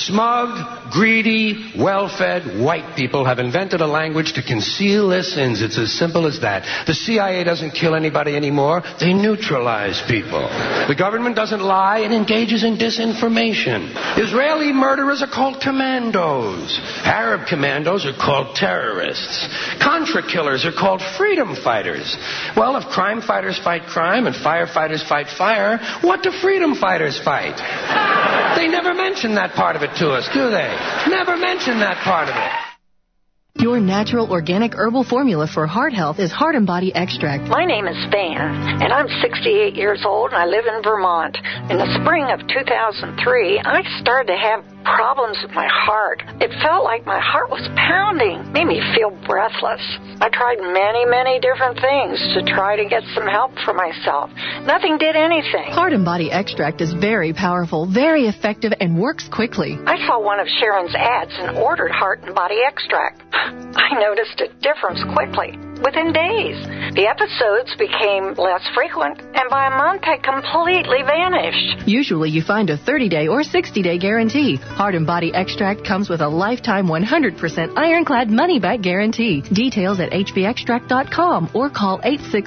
Speaker 16: Smug, greedy, well-fed white people have invented a language to conceal their sins. It's as simple as that. The CIA doesn't kill anybody anymore. They neutralize people. The government doesn't lie. It engages in disinformation. Israeli murderers are called commandos. Arab commandos are called terrorists. Contra killers are called freedom fighters. Well, if crime fighters fight crime and firefighters fight fire, what do freedom fighters fight? They never mention that part of it to us, do they? Never mention that part of it.
Speaker 17: Your natural organic herbal formula for heart health is Heart and Body Extract.
Speaker 18: My name is Van, and I'm 68 years old, and I live in Vermont. In the spring of 2003, I started to have problems with my heart. It felt like my heart was pounding, made me feel breathless. I tried many different things to try to get some help for myself. Nothing did anything.
Speaker 17: Heart and Body Extract is very powerful, very effective, and works quickly.
Speaker 18: I saw one of Sharon's ads and ordered Heart and Body Extract. I noticed a difference quickly. Within days, the episodes became less frequent, and by a month, they completely vanished.
Speaker 17: Usually, you find a 30-day or 60-day guarantee. Heart and Body Extract comes with a lifetime 100% ironclad money-back guarantee. Details at hbextract.com or call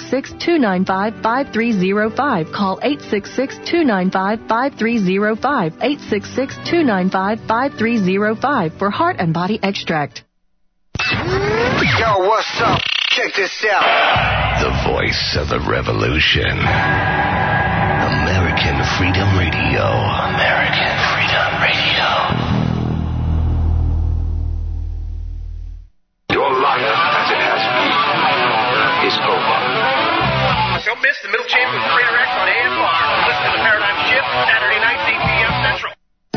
Speaker 17: 866-295-5305. Call 866-295-5305. 866-295-5305 for Heart and Body Extract.
Speaker 12: Yo, what's up? Check this out. The voice of the revolution. American Freedom Radio. American Freedom Radio.
Speaker 8: Your life, as it has been, is over.
Speaker 9: Don't miss the middle chamber with Trader X on AFR. Listen to the Paradigm Shift Saturday nights, 8 p.m. Central.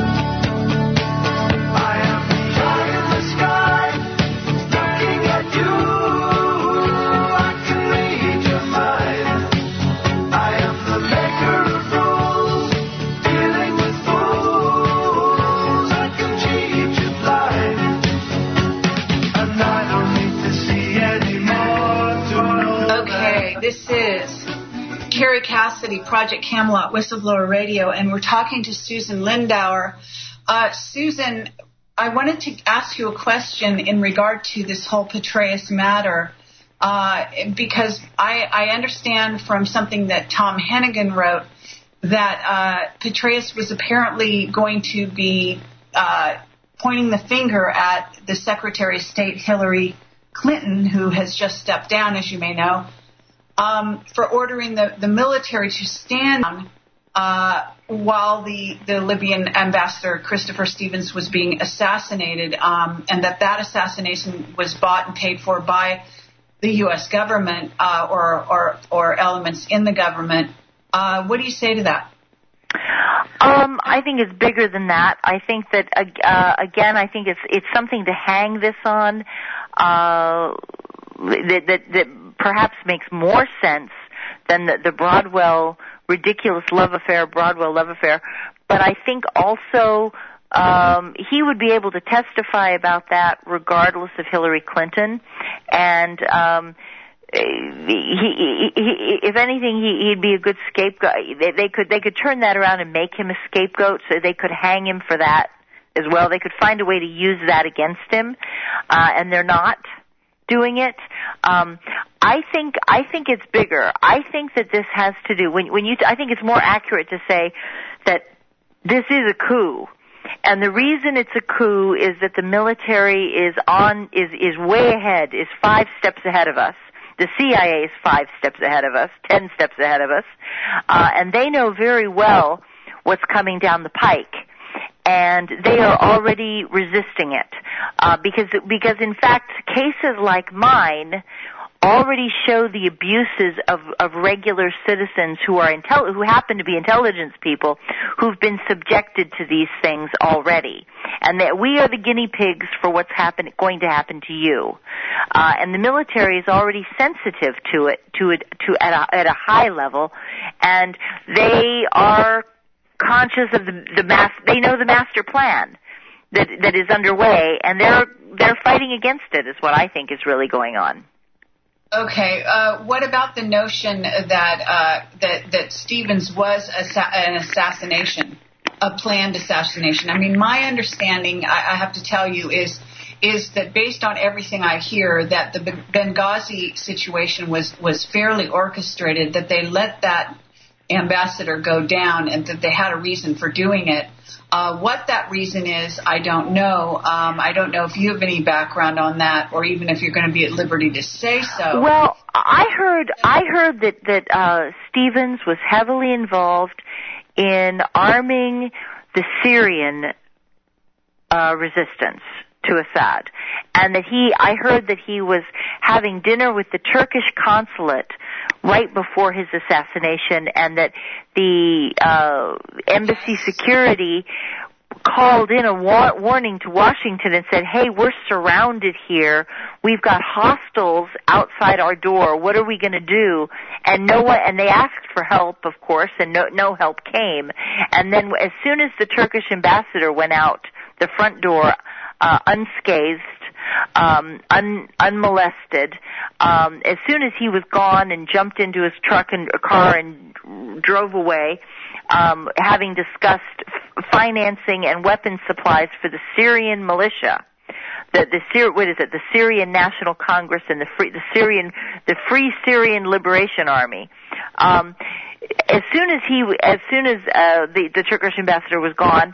Speaker 1: This is Carrie Cassidy, Project Camelot, Whistleblower Radio, and we're talking to Susan Lindauer. Susan, I wanted to ask you a question in regard to this whole Petraeus matter, because I understand from something that Tom Hennigan wrote that Petraeus was apparently going to be pointing the finger at the Secretary of State Hillary Clinton, who has just stepped down, as you may know, for ordering the military to stand down while the Libyan ambassador Christopher Stevens was being assassinated, and that assassination was bought and paid for by the U.S. government or elements in the government. What do you say to that?
Speaker 2: I think it's bigger than that. I think that again, I think it's something to hang this on. That perhaps makes more sense than the Broadwell ridiculous love affair, But I think also he would be able to testify about that regardless of Hillary Clinton, and if anything, he'd be a good scapegoat. They could turn that around and make him a scapegoat, so they could hang him for that as well. They could find a way to use that against him, and they're not doing it. I think it's bigger. I think that this has to do I think it's more accurate to say that this is a coup. And the reason it's a coup is that the military is way ahead, is 5 steps ahead of us. The CIA is 5 steps ahead of us, 10 steps ahead of us, and they know very well what's coming down the pike, and they are already resisting it, because in fact cases like mine already show the abuses of regular citizens who happen to be intelligence people who've been subjected to these things already, and that we are the guinea pigs for what's going to happen to you. And the military is already sensitive to it at a high level, and they are conscious of they know the master plan that is underway, and they're fighting against it. Is what I think is really going on.
Speaker 1: Okay, what about the notion that Stevens was an assassination, a planned assassination? I mean, my understanding, I have to tell you, is that based on everything I hear, that the Benghazi situation was fairly orchestrated, that they let that ambassador go down, and that they had a reason for doing it. What that reason is, I don't know. I don't know if you have any background on that, or even if you're going to be at liberty to say so.
Speaker 2: Well, I heard that Stevens was heavily involved in arming the Syrian resistance to Assad, and that I heard that he was having dinner with the Turkish consulate right before his assassination, and that the embassy security called in a warning to Washington and said, "Hey, we're surrounded here. We've got hostiles outside our door. What are we going to do?" And they asked for help, of course, and no help came. And then as soon as the Turkish ambassador went out the front door unscathed, unmolested, as soon as he was gone and jumped into his car and drove away, having discussed financing and weapons supplies for the Syrian militia, the Syrian National Congress and the Free Syrian Liberation Army. As soon as the Turkish ambassador was gone,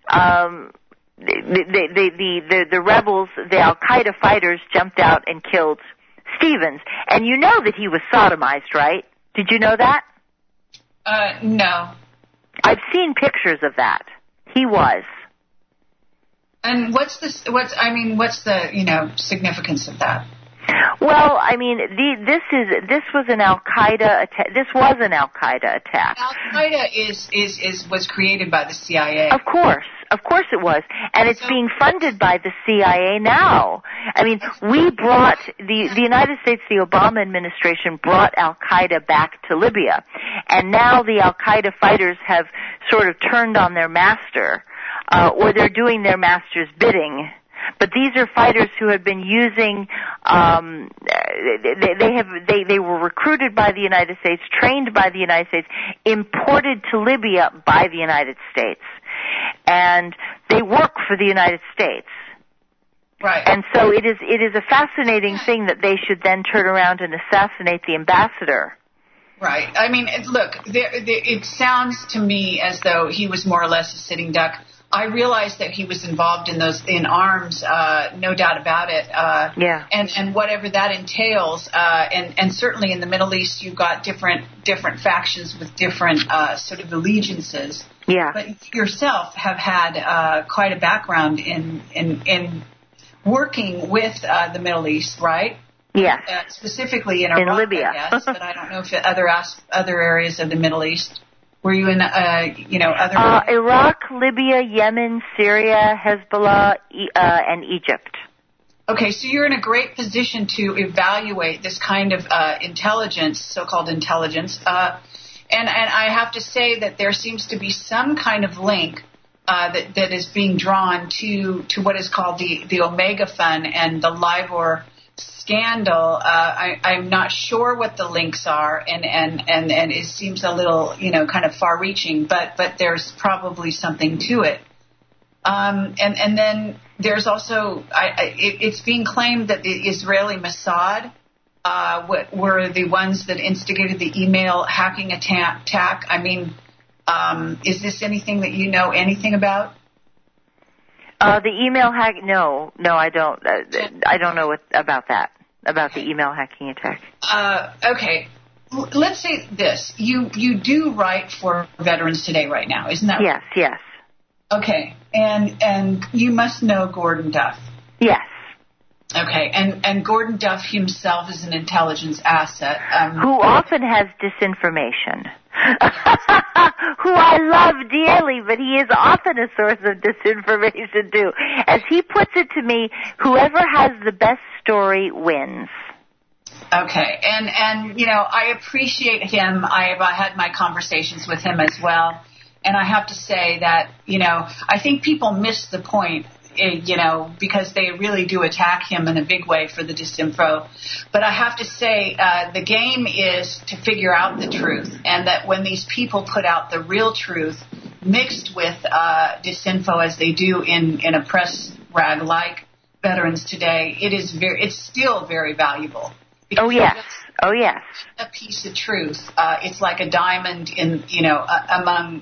Speaker 2: the rebels, the Al-Qaeda fighters, jumped out and killed Stevens. And you know that he was sodomized, right? Did you know that?
Speaker 1: No.
Speaker 2: I've seen pictures of that. He was.
Speaker 1: And what's the significance of that?
Speaker 2: Well, I mean, this was an Al-Qaeda attack. This was an Al-Qaeda attack.
Speaker 1: Al-Qaeda was created by the CIA.
Speaker 2: Of course it was, and it's being funded by the CIA now. I mean, we brought the United States, the Obama administration brought Al-Qaeda back to Libya, and now the Al-Qaeda fighters have sort of turned on their master, or they're doing their master's bidding. But these are fighters who have been using. They were recruited by the United States, trained by the United States, imported to Libya by the United States, and they work for the United States.
Speaker 1: Right.
Speaker 2: And so it is a fascinating thing that they should then turn around and assassinate the ambassador.
Speaker 1: Right. I mean, look, it sounds to me as though he was more or less a sitting duck. I realize that he was involved in arms, no doubt about it.
Speaker 2: Yeah.
Speaker 1: And whatever that entails, and certainly in the Middle East, you've got different factions with different sort of allegiances.
Speaker 2: Yeah.
Speaker 1: But you yourself have had quite a background in working with the Middle East, right?
Speaker 2: Yes.
Speaker 1: Specifically in Iraq,
Speaker 2: Libya.
Speaker 1: I guess, but I don't know if other areas of the Middle East. Were you in, other...
Speaker 2: Iraq, Libya, Yemen, Syria, Hezbollah, and Egypt.
Speaker 1: Okay, so you're in a great position to evaluate this kind of intelligence, so-called intelligence. And I have to say that there seems to be some kind of link that is being drawn to what is called the Omega Fund and the LIBOR scandal. I'm not sure what the links are, and it seems a little, kind of far-reaching, but there's probably something to it. And then there's also, it's being claimed that the Israeli Mossad were the ones that instigated the email hacking attack. I mean, is this anything that you know anything about?
Speaker 2: The email hack? No, I don't. I don't know about that, about the email hacking attack.
Speaker 1: Okay. Let's say this. You do write for Veterans Today right now, isn't that right?
Speaker 2: Yes.
Speaker 1: Okay. And you must know Gordon Duff.
Speaker 2: Yes.
Speaker 1: Okay. And Gordon Duff himself is an intelligence asset.
Speaker 2: Who often has disinformation. Who I love dearly, but he is often a source of disinformation too. As he puts it to me, whoever has the best story wins.
Speaker 1: Okay, and I appreciate him. I've had my conversations with him as well, and I have to say that I think people miss the point. Because they really do attack him in a big way for the disinfo. But I have to say, the game is to figure out the truth, and that when these people put out the real truth mixed with disinfo as they do in a press rag like Veterans Today, it's still very valuable.
Speaker 2: Oh yes.
Speaker 1: A piece of truth. It's like a diamond in among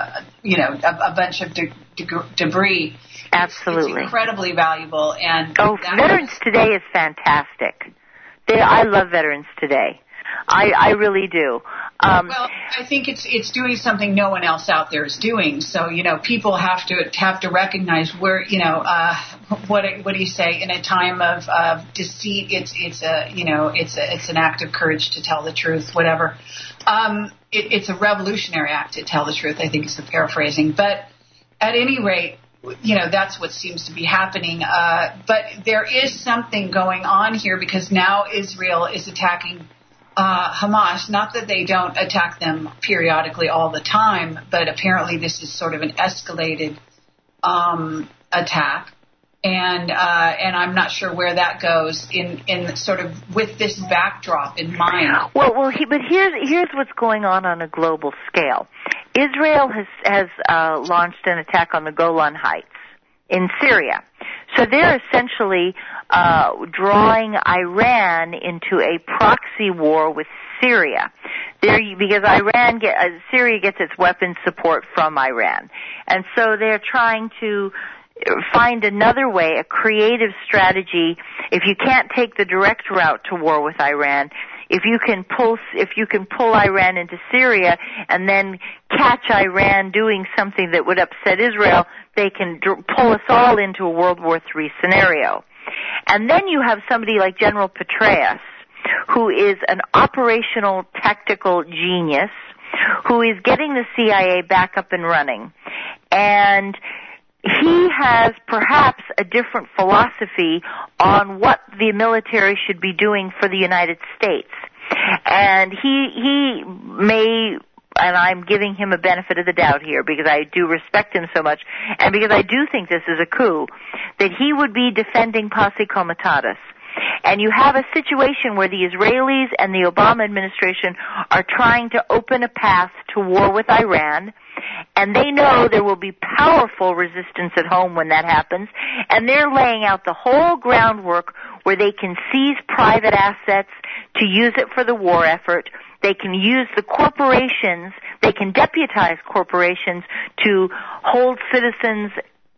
Speaker 1: a bunch of debris.
Speaker 2: Absolutely.
Speaker 1: It's incredibly valuable. And
Speaker 2: Veterans Today is fantastic. I love Veterans Today. I really do.
Speaker 1: Well, I think it's doing something no one else out there is doing. So people have to recognize where what do you say, in a time of deceit, it's an act of courage to tell the truth. Whatever. It's a revolutionary act to tell the truth. I think is the paraphrasing. But at any rate, that's what seems to be happening. But there is something going on here, because now Israel is attacking Hamas. Not that they don't attack them periodically all the time, but apparently this is sort of an escalated attack. And I'm not sure where that goes in sort of with this backdrop in mind.
Speaker 2: But here's what's going on a global scale. Israel has launched an attack on the Golan Heights in Syria. So they're essentially drawing Iran into a proxy war with Syria. Because Syria gets its weapons support from Iran. And so they're trying to find another way, a creative strategy. If you can't take the direct route to war with Iran, if you can pull Iran into Syria and then catch Iran doing something that would upset Israel, they can pull us all into a World War III scenario. And then you have somebody like General Petraeus, who is an operational tactical genius, who is getting the CIA back up and running. And he has perhaps a different philosophy on what the military should be doing for the United States. And he may, and I'm giving him a benefit of the doubt here because I do respect him so much, and because I do think this is a coup, that he would be defending Posse Comitatus. And you have a situation where the Israelis and the Obama administration are trying to open a path to war with Iran, and they know there will be powerful resistance at home when that happens, and they're laying out the whole groundwork where they can seize private assets to use it for the war effort. They can use the corporations, they can deputize corporations to hold citizens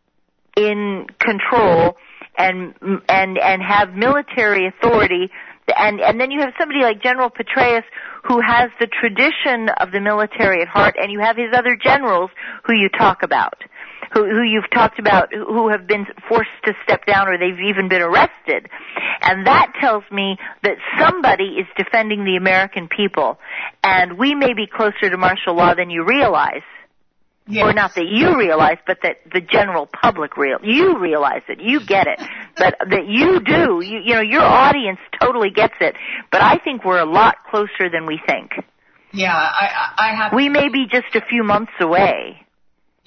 Speaker 2: in control and have military authority. And then you have somebody like General Petraeus, who has the tradition of the military at heart, and you have his other generals who you talk about, who you've talked about, who have been forced to step down or they've even been arrested. And that tells me that somebody is defending the American people, and we may be closer to martial law than you realize. Yes. Or not that you realize, but that the general public you realize it, you get it, but that you do, your audience totally gets it. But I think we're a lot closer than we think.
Speaker 1: Yeah, I have.
Speaker 2: We may be just a few months away.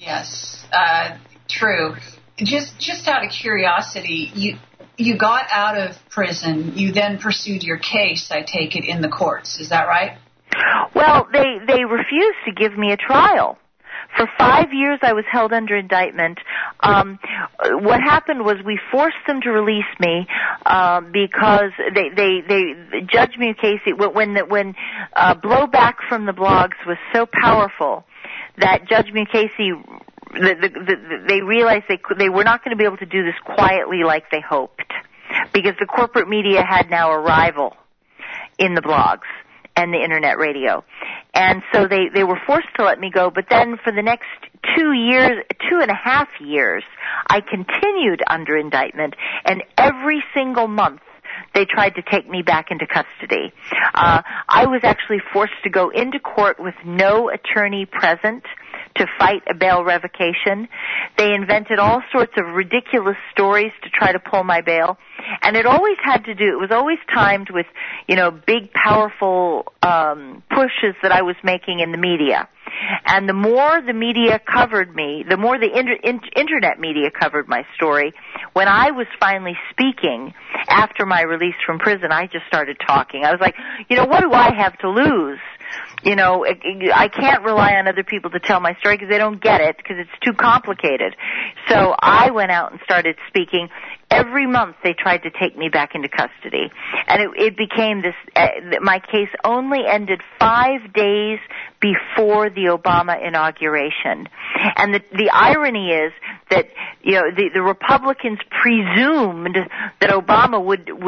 Speaker 1: Yes, true. Just out of curiosity, you got out of prison. You then pursued your case, I take it, in the courts. Is that right?
Speaker 2: Well, they refused to give me a trial. For 5 years, I was held under indictment. What happened was we forced them to release me because Judge Mukasey, when blowback from the blogs was so powerful that Judge Mukasey, they realized they were not going to be able to do this quietly like they hoped, because the corporate media had now a rival in the blogs and the internet radio. And so they were forced to let me go, but then for the next 2.5 years, I continued under indictment, and every single month they tried to take me back into custody. I was actually forced to go into court with no attorney present to fight a bail revocation. They invented all sorts of ridiculous stories to try to pull my bail. And it was always timed with, big, powerful pushes that I was making in the media. And the more the media covered me, the more the internet media covered my story. When I was finally speaking after my release from prison, I just started talking. I was like, what do I have to lose? I can't rely on other people to tell my story because they don't get it, because it's too complicated. So I went out and started speaking. Every month they tried to take me back into custody. And it became this, my case only ended 5 days before the Obama inauguration. And the irony is that, the Republicans presumed that Obama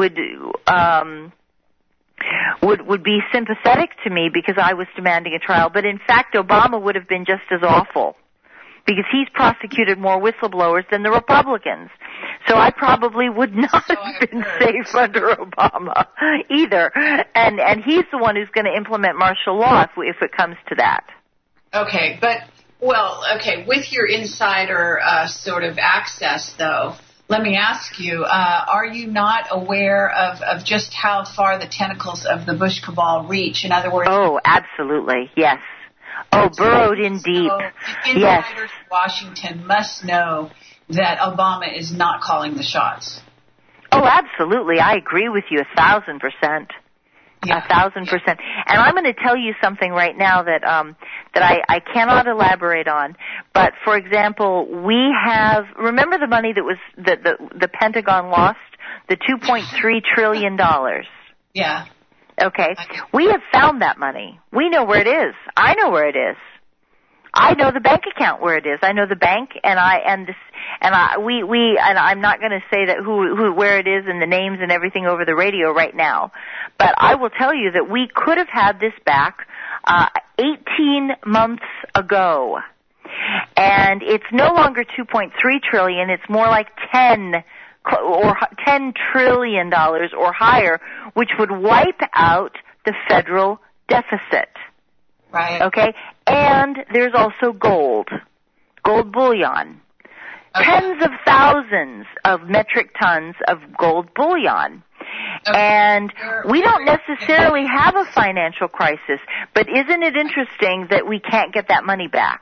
Speaker 2: would be sympathetic to me because I was demanding a trial. But in fact, Obama would have been just as awful, because he's prosecuted more whistleblowers than the Republicans. So I probably would not have been safe under Obama either. And he's the one who's going to implement martial law if it comes to that.
Speaker 1: Okay, with your insider sort of access, though, let me ask you, are you not aware of just how far the tentacles of the Bush cabal reach? In other words...
Speaker 2: Oh, absolutely, yes. Oh, burrowed in deep.
Speaker 1: So insiders in Washington must know that Obama is not calling the shots.
Speaker 2: Oh, absolutely. I agree with you 1,000%. Yeah. 1,000%. And I'm going to tell you something right now that I cannot elaborate on. But for example, we have, remember the money that was the Pentagon lost, the $2.3 trillion.
Speaker 1: Yeah.
Speaker 2: Okay. We have found that money. We know where it is. I know where it is. I know the bank account where it is. I know the bank, and I'm not going to say that where it is and the names and everything over the radio right now, but I will tell you that we could have had this back 18 months ago, and it's no longer $2.3 trillion. It's more like $10 trillion or higher, which would wipe out the federal deficit.
Speaker 1: Right.
Speaker 2: Okay? And there's also gold bullion. Okay. Tens of thousands of metric tons of gold bullion. Okay. And we don't necessarily have a financial crisis, but isn't it interesting that we can't get that money back?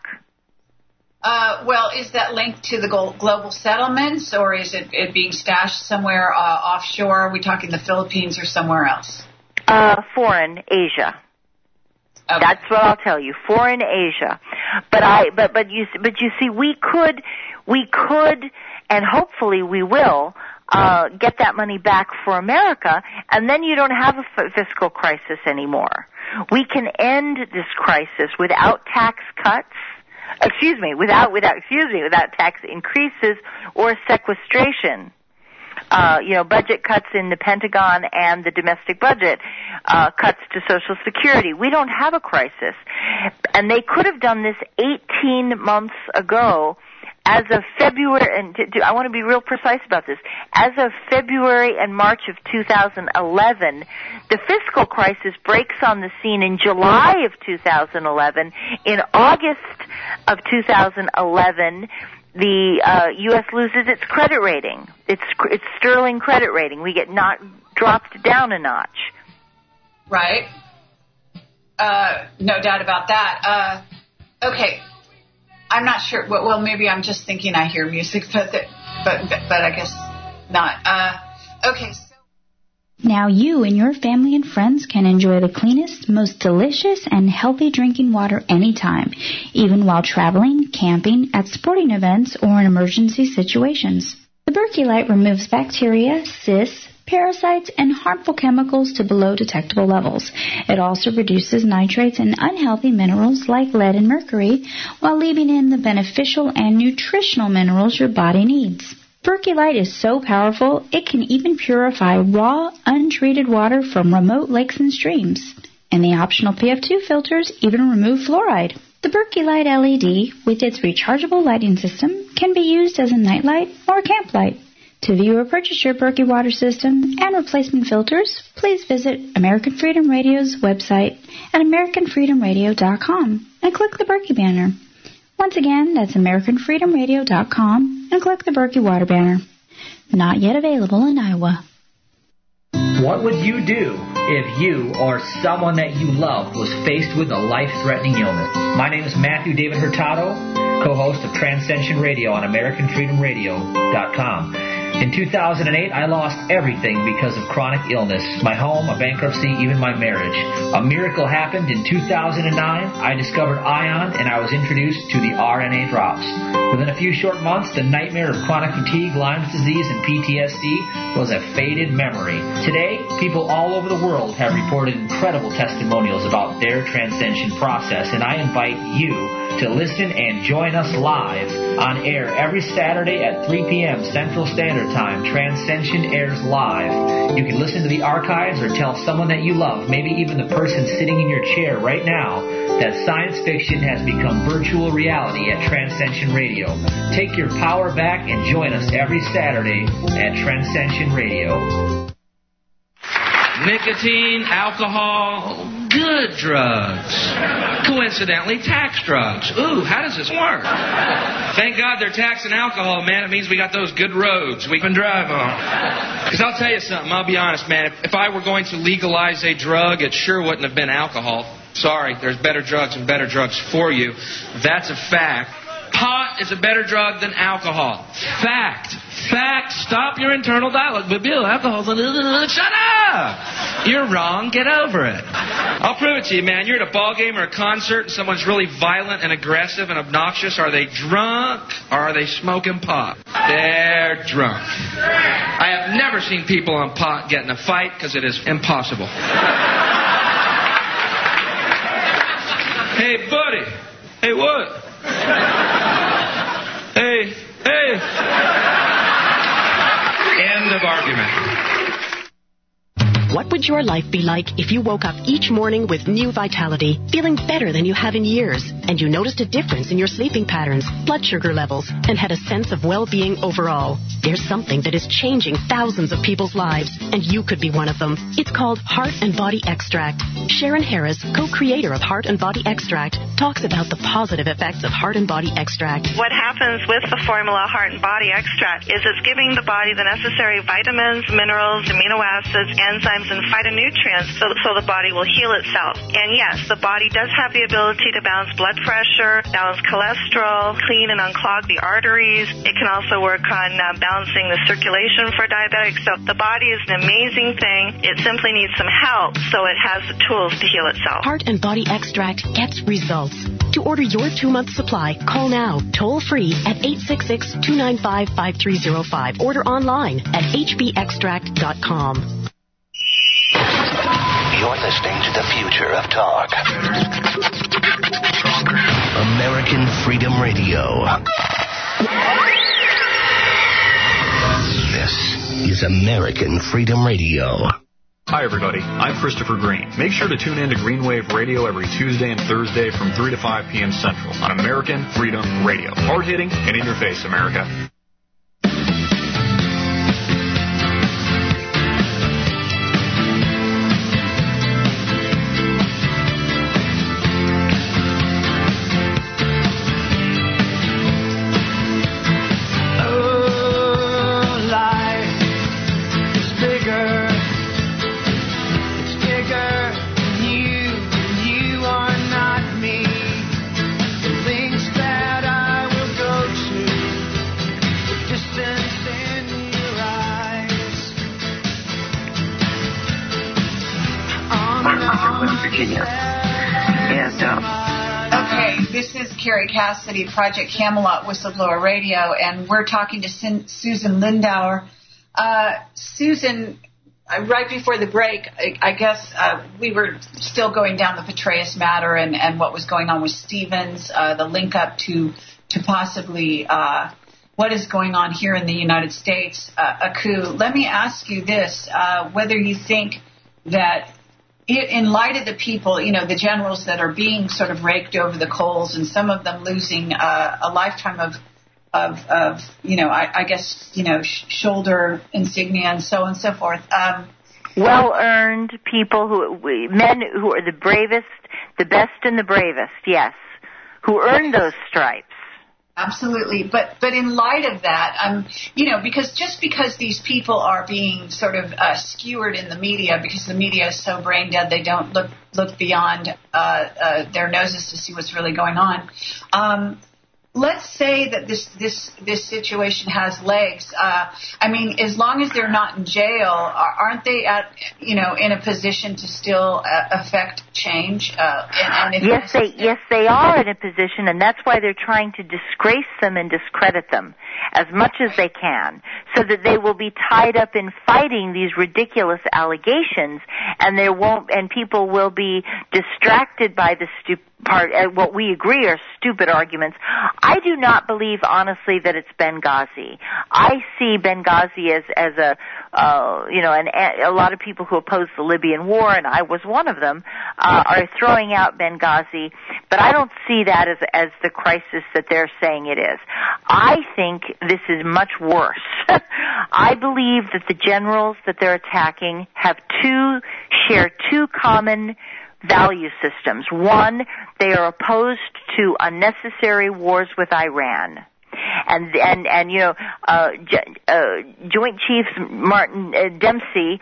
Speaker 1: Is that linked to the global settlements, or is it being stashed somewhere offshore? Are we talking the Philippines or somewhere else?
Speaker 2: Foreign Asia.
Speaker 1: Okay.
Speaker 2: That's what I'll tell you. Foreign Asia. But you see, we could, and hopefully we will, get that money back for America, and then you don't have a fiscal crisis anymore. We can end this crisis without tax cuts. Without tax increases or sequestration. Budget cuts in the Pentagon and the domestic budget, cuts to Social Security. We don't have a crisis. And they could have done this 18 months ago. As of February, and I want to be real precise about this, as of February and March of 2011, the fiscal crisis breaks on the scene in July of 2011. In August of 2011, the U.S. loses its credit rating, its sterling credit rating. We get dropped down a notch.
Speaker 1: Right. No doubt about that. Okay. I'm not sure. Well, maybe I'm just thinking I hear music, but I guess not. Okay.
Speaker 14: Now you and your family and friends can enjoy the cleanest, most delicious, and healthy drinking water anytime, even while traveling, camping, at sporting events, or in emergency situations. The Berkey Light removes bacteria, cysts, parasites, and harmful chemicals to below detectable levels. It also reduces nitrates and unhealthy minerals like lead and mercury, while leaving in the beneficial and nutritional minerals your body needs. Berkey Light is so powerful, it can even purify raw, untreated water from remote lakes and streams. And the optional PF2 filters even remove fluoride. The Berkey Light LED, with its rechargeable lighting system, can be used as a nightlight or a camp light. To view or purchase your Berkey water system and replacement filters, please visit American Freedom Radio's website at AmericanFreedomRadio.com and click the Berkey banner. Once again, that's AmericanFreedomRadio.com and click the Berkey water banner. Not yet available in Iowa.
Speaker 7: What would you do if you or someone that you loved was faced with a life-threatening illness? My name is Matthew David Hurtado, co-host of Transcension Radio on AmericanFreedomRadio.com. In 2008, I lost everything because of chronic illness. My home, a bankruptcy, even my marriage. A miracle happened in 2009. I discovered ION, and I was introduced to the RNA drops. Within a few short months, the nightmare of chronic fatigue, Lyme's disease, and PTSD was a faded memory. Today, people all over the world have reported incredible testimonials about their transcension process, and I invite you to listen and join us live on air every Saturday at 3 p.m. Central Standard Time. Transcension airs live. You can listen to the archives or tell someone that you love, maybe even the person sitting in your chair right now, that science fiction has become virtual reality at Transcension Radio. Take your power back and join us every Saturday at Transcension Radio.
Speaker 21: Nicotine, alcohol, good drugs. Coincidentally, tax drugs. Ooh, how does this work? Thank God they're taxing alcohol, man. It means we got those good roads we can drive on. Because I'll tell you something, I'll be honest, man. If I were going to legalize a drug, it sure wouldn't have been alcohol. Sorry, there's better drugs and better drugs for you. That's a fact. Pot is a better drug than alcohol. Fact. Fact. Stop your internal dialogue. But Bill, alcohol's... Shut up! You're wrong. Get over it. I'll prove it to you, man. You're at a ball game or a concert and someone's really violent and aggressive and obnoxious. Are they drunk or are they smoking pot? They're drunk. I have never seen people on pot get in a fight because it is impossible. Hey, buddy. Hey, what? Hey. End of argument.
Speaker 10: What would your life be like if you woke up each morning with new vitality, feeling better than you have in years, and you noticed a difference in your sleeping patterns, blood sugar levels, and had a sense of well-being overall? There's something that is changing thousands of people's lives, and you could be one of them. It's called Heart and Body Extract. Sharon Harris, co-creator of Heart and Body Extract, talks about the positive effects of Heart and Body Extract.
Speaker 11: What happens with the formula Heart and Body Extract is it's giving the body the necessary vitamins, minerals, amino acids, enzymes, and phytonutrients so the body will heal itself. And yes, the body does have the ability to balance blood pressure, balance cholesterol, clean and unclog the arteries. It can also work on balancing the circulation for diabetics. So the body is an amazing thing. It simply needs some help so it has the tools to heal itself.
Speaker 10: Heart and Body Extract gets results. To order your 2-month supply, call now, toll free at 866-295-5305. Order online at hbextract.com.
Speaker 12: You're listening to the future of talk. American Freedom Radio. This is American Freedom Radio.
Speaker 15: Hi, everybody. I'm Christopher Green. Make sure to tune in to Green Wave Radio every Tuesday and Thursday from 3 to 5 p.m. Central on American Freedom Radio. Hard-hitting and in your face, America.
Speaker 5: That I
Speaker 19: Rockland, Virginia. And
Speaker 1: okay, this is Carrie Cassidy, Project Camelot Whistleblower Radio, and we're talking to Susan Lindauer. Susan, right before the break, I guess we were still going down the Petraeus matter and what was going on with Stevens, the link up to possibly what is going on here in the United States, a coup. Let me ask you this, whether you think that in light of the people, the generals that are being sort of raked over the coals and some of them losing a lifetime of I guess, shoulder insignia and so on and so forth.
Speaker 2: Well-earned people men who are the bravest, the best and the bravest, yes, who earned those stripes.
Speaker 1: Absolutely. But in light of that, because these people are being sort of skewered in the media because the media is so brain dead, they don't look beyond their noses to see what's really going on. Let's say that this situation has legs. As long as they're not in jail, aren't they in a position to still affect change?
Speaker 2: Yes, they are in a position, and that's why they're trying to disgrace them and discredit them as much as they can, so that they will be tied up in fighting these ridiculous allegations, and people will be distracted by the what we agree are stupid arguments. I do not believe, honestly, that it's Benghazi. I see Benghazi as a lot of people who oppose the Libyan war, and I was one of them, are throwing out Benghazi, but I don't see that as the crisis that they're saying it is. I think this is much worse. I believe that the generals that they're attacking share two common value systems. One, they are opposed to unnecessary wars with Iran. And Joint Chiefs Martin Dempsey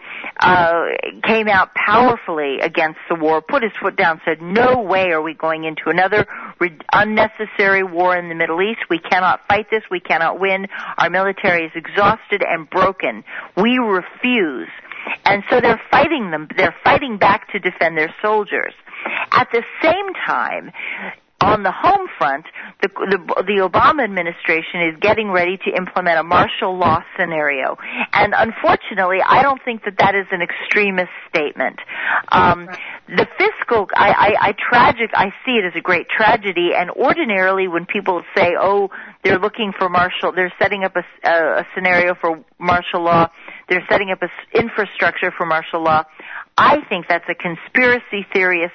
Speaker 2: came out powerfully against the war, put his foot down, said, no way are we going into another unnecessary war in the Middle East. We cannot fight this. We cannot win. Our military is exhausted and broken. We refuse. And so they're fighting them. They're fighting back to defend their soldiers. At the same time, on the home front, the Obama administration is getting ready to implement a martial law scenario. And unfortunately, I don't think that is an extremist statement. The fiscal, I see it as a great tragedy, and ordinarily when people say, they're looking for they're setting up a scenario for martial law, they're setting up an infrastructure for martial law, I think that's a conspiracy theorist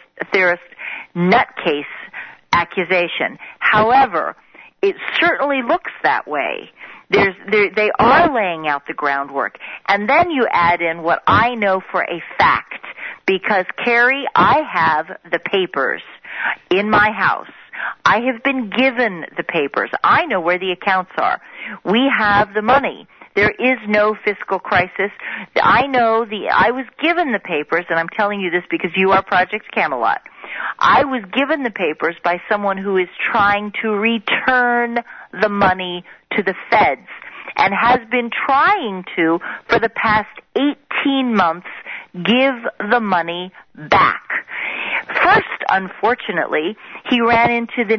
Speaker 2: nutcase accusation. However, it certainly looks that way. They are laying out the groundwork. And then you add in what I know for a fact, because, Carrie, I have the papers in my house. I have been given the papers. I know where the accounts are. We have the money. There is no fiscal crisis. I was given the papers, and I'm telling you this because you are Project Camelot. I was given the papers by someone who is trying to return the money to the feds and has been trying to, for the past 18 months, give the money back. First, unfortunately, he ran into a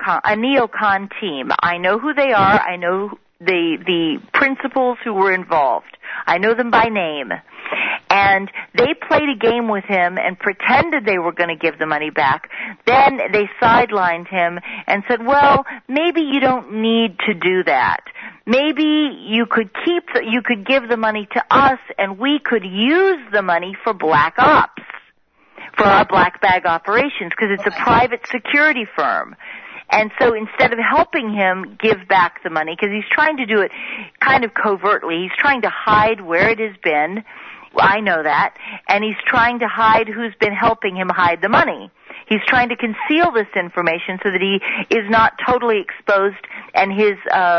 Speaker 2: neocon team. I know who they are. I know the principals who were involved. I know them by name. And they played a game with him and pretended they were going to give the money back. Then they sidelined him and said, well, maybe you don't need to do that. Maybe you could give the money to us and we could use the money for black ops, for our black bag operations, because it's a private security firm. And so instead of helping him give back the money, because he's trying to do it kind of covertly, he's trying to hide where it has been. I know that. And he's trying to hide who's been helping him hide the money. He's trying to conceal this information so that he is not totally exposed, and his,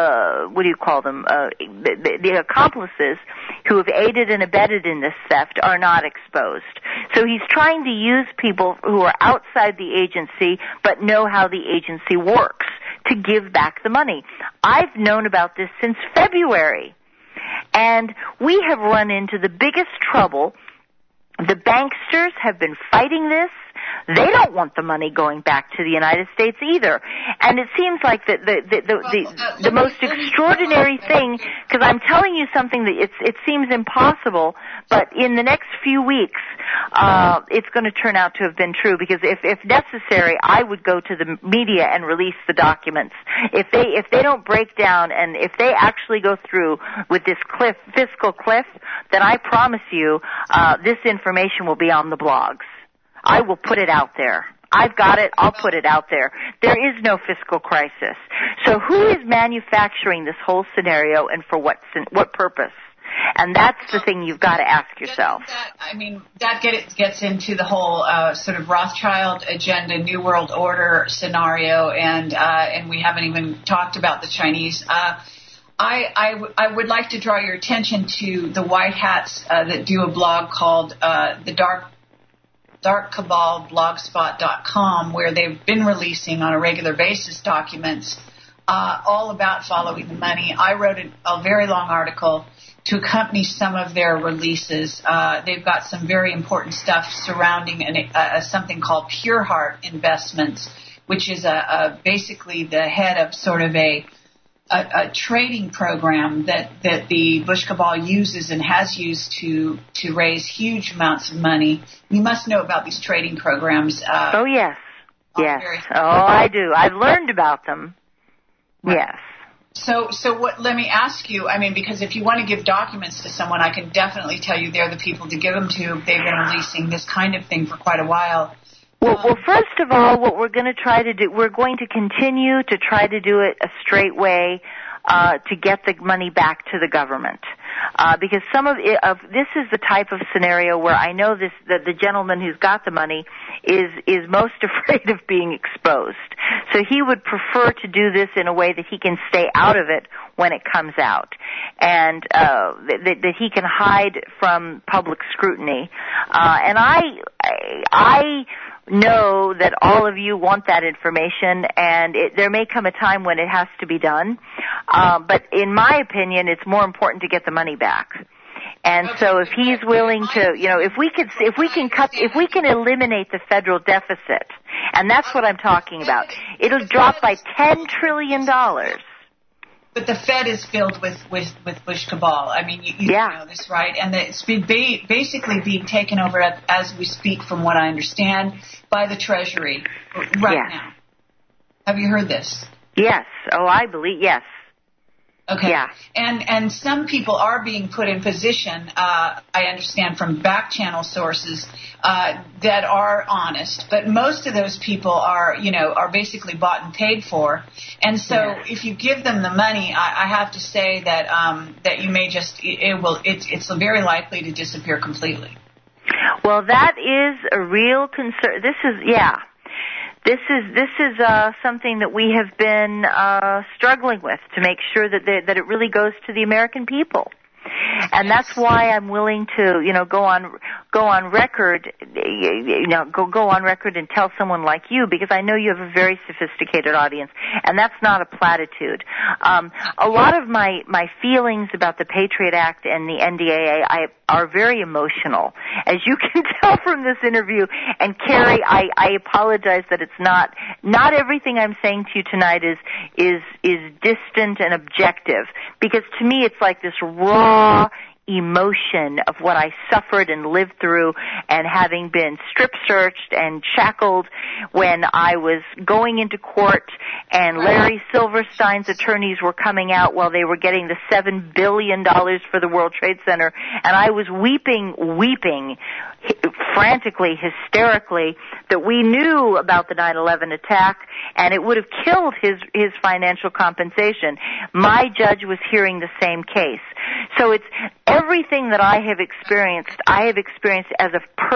Speaker 2: the accomplices who have aided and abetted in this theft are not exposed. So he's trying to use people who are outside the agency but know how the agency works to give back the money. I've known about this since February. And we have run into the biggest trouble The banksters have been fighting this. They don't want the money going back to the United States either. And it seems like the most extraordinary thing, because I'm telling you something that it seems impossible, but in the next few weeks, it's going to turn out to have been true, because if necessary, I would go to the media and release the documents. If they don't break down, and if they actually go through with this fiscal cliff, then I promise you, this information will be on the blogs. I will put it out there. I've got it. I'll put it out there. There is no fiscal crisis. So who is manufacturing this whole scenario, and for what purpose? And that's the thing you've got to ask yourself.
Speaker 1: That gets into the whole sort of Rothschild agenda, New World Order scenario, and we haven't even talked about the Chinese. I would like to draw your attention to the White Hats that do a blog called the Dark Cabal blogspot.com, where they've been releasing on a regular basis documents all about following the money. I wrote a very long article to accompany some of their releases. They've got some very important stuff surrounding something called Pure Heart Investments, which is basically the head of sort of a trading program that the Bush cabal uses and has used to raise huge amounts of money. You must know about these trading programs.
Speaker 2: Oh, yes. Yes. I do. I've learned about them. Right. Yes.
Speaker 1: So let me ask you, because if you want to give documents to someone, I can definitely tell you they're the people to give them to. They've been releasing this kind of thing for quite a while.
Speaker 2: Well, first of all, what we're going to try to do, we're going to continue to try to do it a straight way to get the money back to the government. Because some of this is the type of scenario where I know that the gentleman who's got the money is most afraid of being exposed. So he would prefer to do this in a way that he can stay out of it when it comes out, and that he can hide from public scrutiny. And I know that all of you want that information, and there may come a time when it has to be done. But in my opinion, it's more important to get the money back. And so if he's willing to, if we can eliminate the federal deficit, and that's what I'm talking about, it'll drop by $10 trillion.
Speaker 1: But the Fed is filled with Bush cabal. You know this, right? And it's basically being taken over as we speak, from what I understand, by the Treasury now. Have you heard this?
Speaker 2: Yes. Oh, I believe, yes.
Speaker 1: Okay.
Speaker 2: Yeah.
Speaker 1: And some people are being put in position, I understand from back channel sources, that are honest, but most of those people are basically bought and paid for. And so if you give them the money, I have to say that you may it's very likely to disappear completely.
Speaker 2: Well, that is a real concern. This is something that we have been struggling with, to make sure that it really goes to the American people. And that's why I'm willing to, go on record, go on record and tell someone like you, because I know you have a very sophisticated audience, and that's not a platitude. A lot of my feelings about the Patriot Act and the NDAA are very emotional, as you can tell from this interview. And Carrie, I apologize that it's not everything I'm saying to you tonight is distant and objective, because to me it's like this raw emotion of what I suffered and lived through, and having been strip searched and shackled when I was going into court, and Larry Silverstein's attorneys were coming out while they were getting the $7 billion for the World Trade Center, and I was weeping frantically, hysterically, that we knew about the 9/11 attack, and it would have killed his financial compensation. My judge was hearing the same case. So it's everything that I have experienced as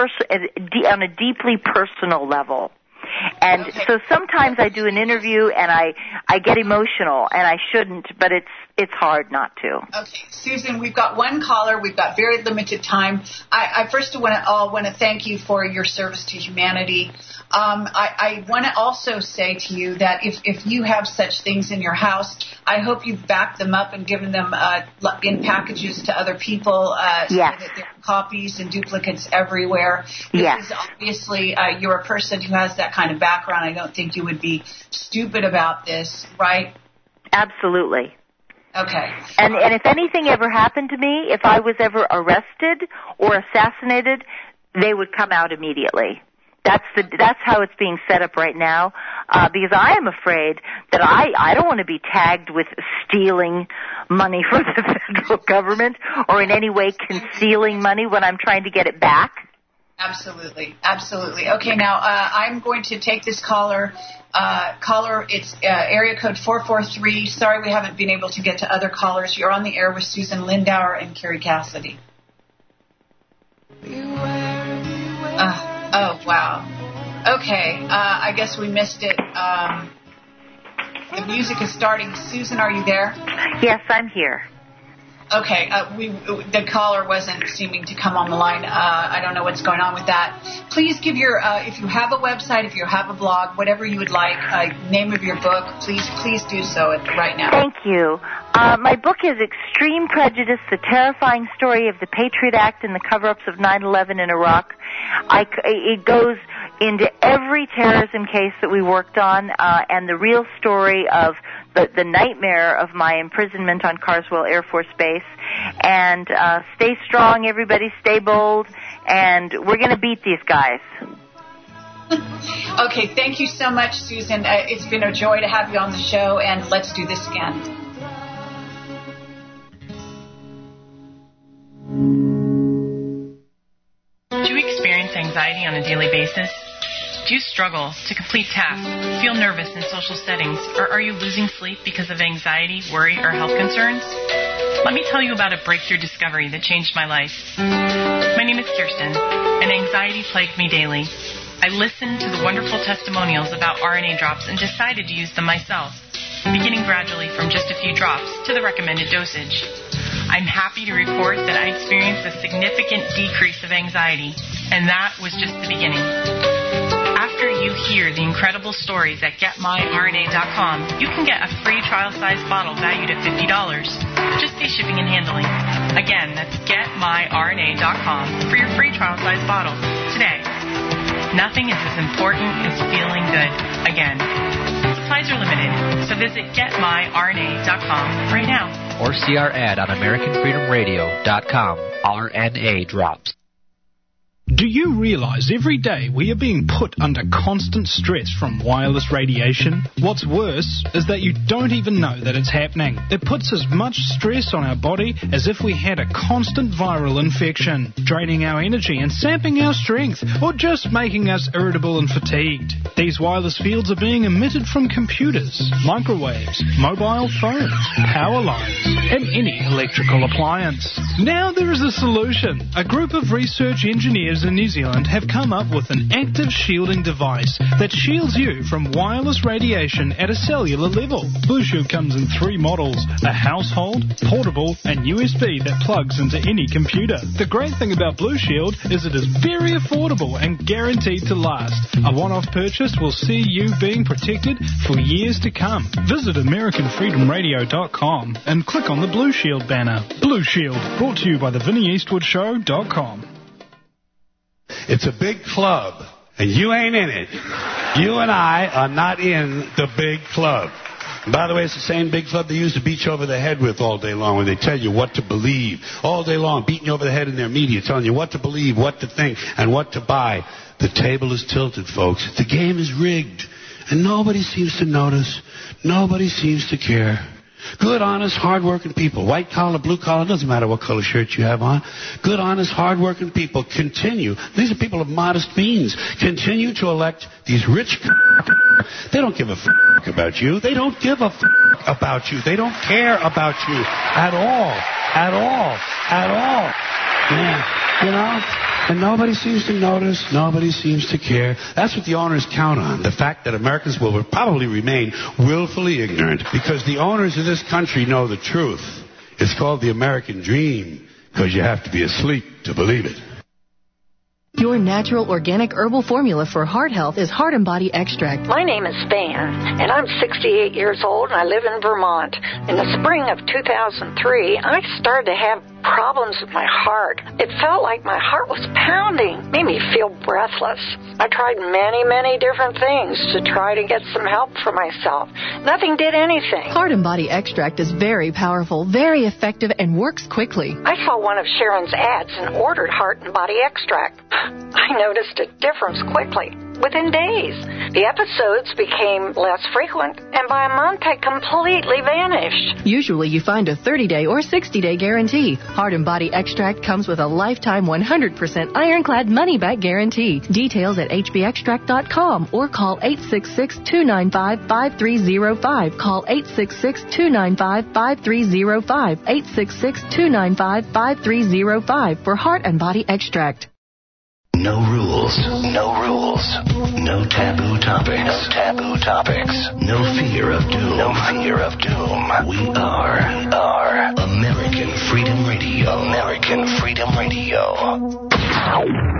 Speaker 2: on a deeply personal level. And so sometimes I do an interview and I get emotional, and I shouldn't, but it's hard not to.
Speaker 1: Okay, Susan, we've got one caller. We've got very limited time. I first want to thank you for your service to humanity. I want to also say to you that if you have such things in your house, I hope you've backed them up and given them in packages to other people so that they're copies and duplicates everywhere.
Speaker 2: Yes.
Speaker 1: This is obviously, you're a person who has that kind of background. I don't think you would be stupid about this, right?
Speaker 2: Absolutely.
Speaker 1: Okay.
Speaker 2: And if anything ever happened to me, if I was ever arrested or assassinated, they would come out immediately. That's how it's being set up right now, because I am afraid that I don't want to be tagged with stealing money from the federal government or in any way concealing money when I'm trying to get it back.
Speaker 1: Absolutely. Okay, now I'm going to take this caller. Caller, it's area code 443. Sorry we haven't been able to get to other callers. You're on the air with Susan Lindauer and Carrie Cassidy. Oh, wow. Okay, I guess we missed it. The music is starting. Susan, are you there?
Speaker 2: Yes, I'm here.
Speaker 1: Okay, the caller wasn't seeming to come on the line. I don't know what's going on with that. Please give your, if you have a website, if you have a blog, whatever you would like, name of your book, please do so right now.
Speaker 2: Thank you. My book is Extreme Prejudice, The Terrifying Story of the Patriot Act and the Cover-Ups of 9/11 in Iraq. It goes into every terrorism case that we worked on, and the real story of the nightmare of my imprisonment on Carswell Air Force Base. And stay strong, everybody. Stay bold. And we're going to beat these guys.
Speaker 1: Okay, thank you so much, Susan. It's been a joy to have you on the show, and let's do this again.
Speaker 6: Do you experience anxiety on a daily basis? Do you struggle to complete tasks, feel nervous in social settings, or are you losing sleep because of anxiety, worry, or health concerns? Let me tell you about a breakthrough discovery that changed my life. My name is Kirsten, and anxiety plagued me daily. I listened to the wonderful testimonials about RNA drops and decided to use them myself, beginning gradually from just a few drops to the recommended dosage. I'm happy to report that I experienced a significant decrease of anxiety, and that was just the beginning. After you hear the incredible stories at GetMyRNA.com, you can get a free trial-sized bottle valued at $50. Just pay shipping and handling. Again, that's GetMyRNA.com for your free trial-sized bottle today. Nothing is as important as feeling good again. Supplies are limited, so visit GetMyRNA.com right now.
Speaker 20: Or see our ad on AmericanFreedomRadio.com. RNA drops.
Speaker 13: Do you realize every day we are being put under constant stress from wireless radiation? What's worse is that you don't even know that it's happening. It puts as much stress on our body as if we had a constant viral infection, draining our energy and sapping our strength, or just making us irritable and fatigued. These wireless fields are being emitted from computers, microwaves, mobile phones, power lines, and any electrical appliance. Now there is a solution. A group of research engineers in New Zealand have come up with an active shielding device that shields you from wireless radiation at a cellular level. Blue Shield comes in 3 models: a household, portable, and USB that plugs into any computer. The great thing about Blue Shield is it is very affordable and guaranteed to last. A one-off purchase will see you being protected for years to come. Visit AmericanFreedomRadio.com and click on the Blue Shield banner. Blue Shield, brought to you by the VinnyEastwoodShow.com.
Speaker 16: It's a big club, and you ain't in it. You and I are not in the big club. And by the way, it's the same big club they used to beat you over the head with all day long, when they tell you what to believe. All day long, beating you over the head in their media, telling you what to believe, what to think, and what to buy. The table is tilted, folks. The game is rigged, and nobody seems to notice. Nobody seems to care. Good, honest, hard-working people, white collar, blue collar, doesn't matter what color shirt you have on. Good, honest, hard-working people continue. These are people of modest means. Continue to elect these rich. They don't give a about you. They don't give a about you. They don't care about you at all. At all. At all. Yeah. You know? And nobody seems to notice. Nobody seems to care. That's what the owners count on. The fact that Americans will probably remain willfully ignorant, because the owners of this country know the truth. It's called the American dream, because you have to be asleep to believe it.
Speaker 17: Your natural organic herbal formula for heart health is Heart and Body Extract.
Speaker 18: My name is Van, and I'm 68 years old, and I live in Vermont. In the spring of 2003, I started to have problems with my heart. It felt like my heart was pounding, made me feel breathless. I tried many, many different things to try to get some help for myself. Nothing did anything.
Speaker 17: Heart and Body Extract is very powerful, very effective, and works quickly.
Speaker 18: I saw one of Sharon's ads and ordered Heart and Body Extract. I noticed a difference quickly. Within days, the episodes became less frequent, and by a month I completely vanished.
Speaker 17: Usually you find a 30-day or 60-day guarantee. Heart and Body Extract comes with a lifetime 100% ironclad money-back guarantee. Details at hbextract.com or call 866-295-5305. Call 866-295-5305. 866-295-5305 for Heart and Body Extract.
Speaker 12: No rules, no rules, no taboo topics, no taboo topics, no fear of doom, no fear of doom. We are American Freedom Radio, American Freedom Radio.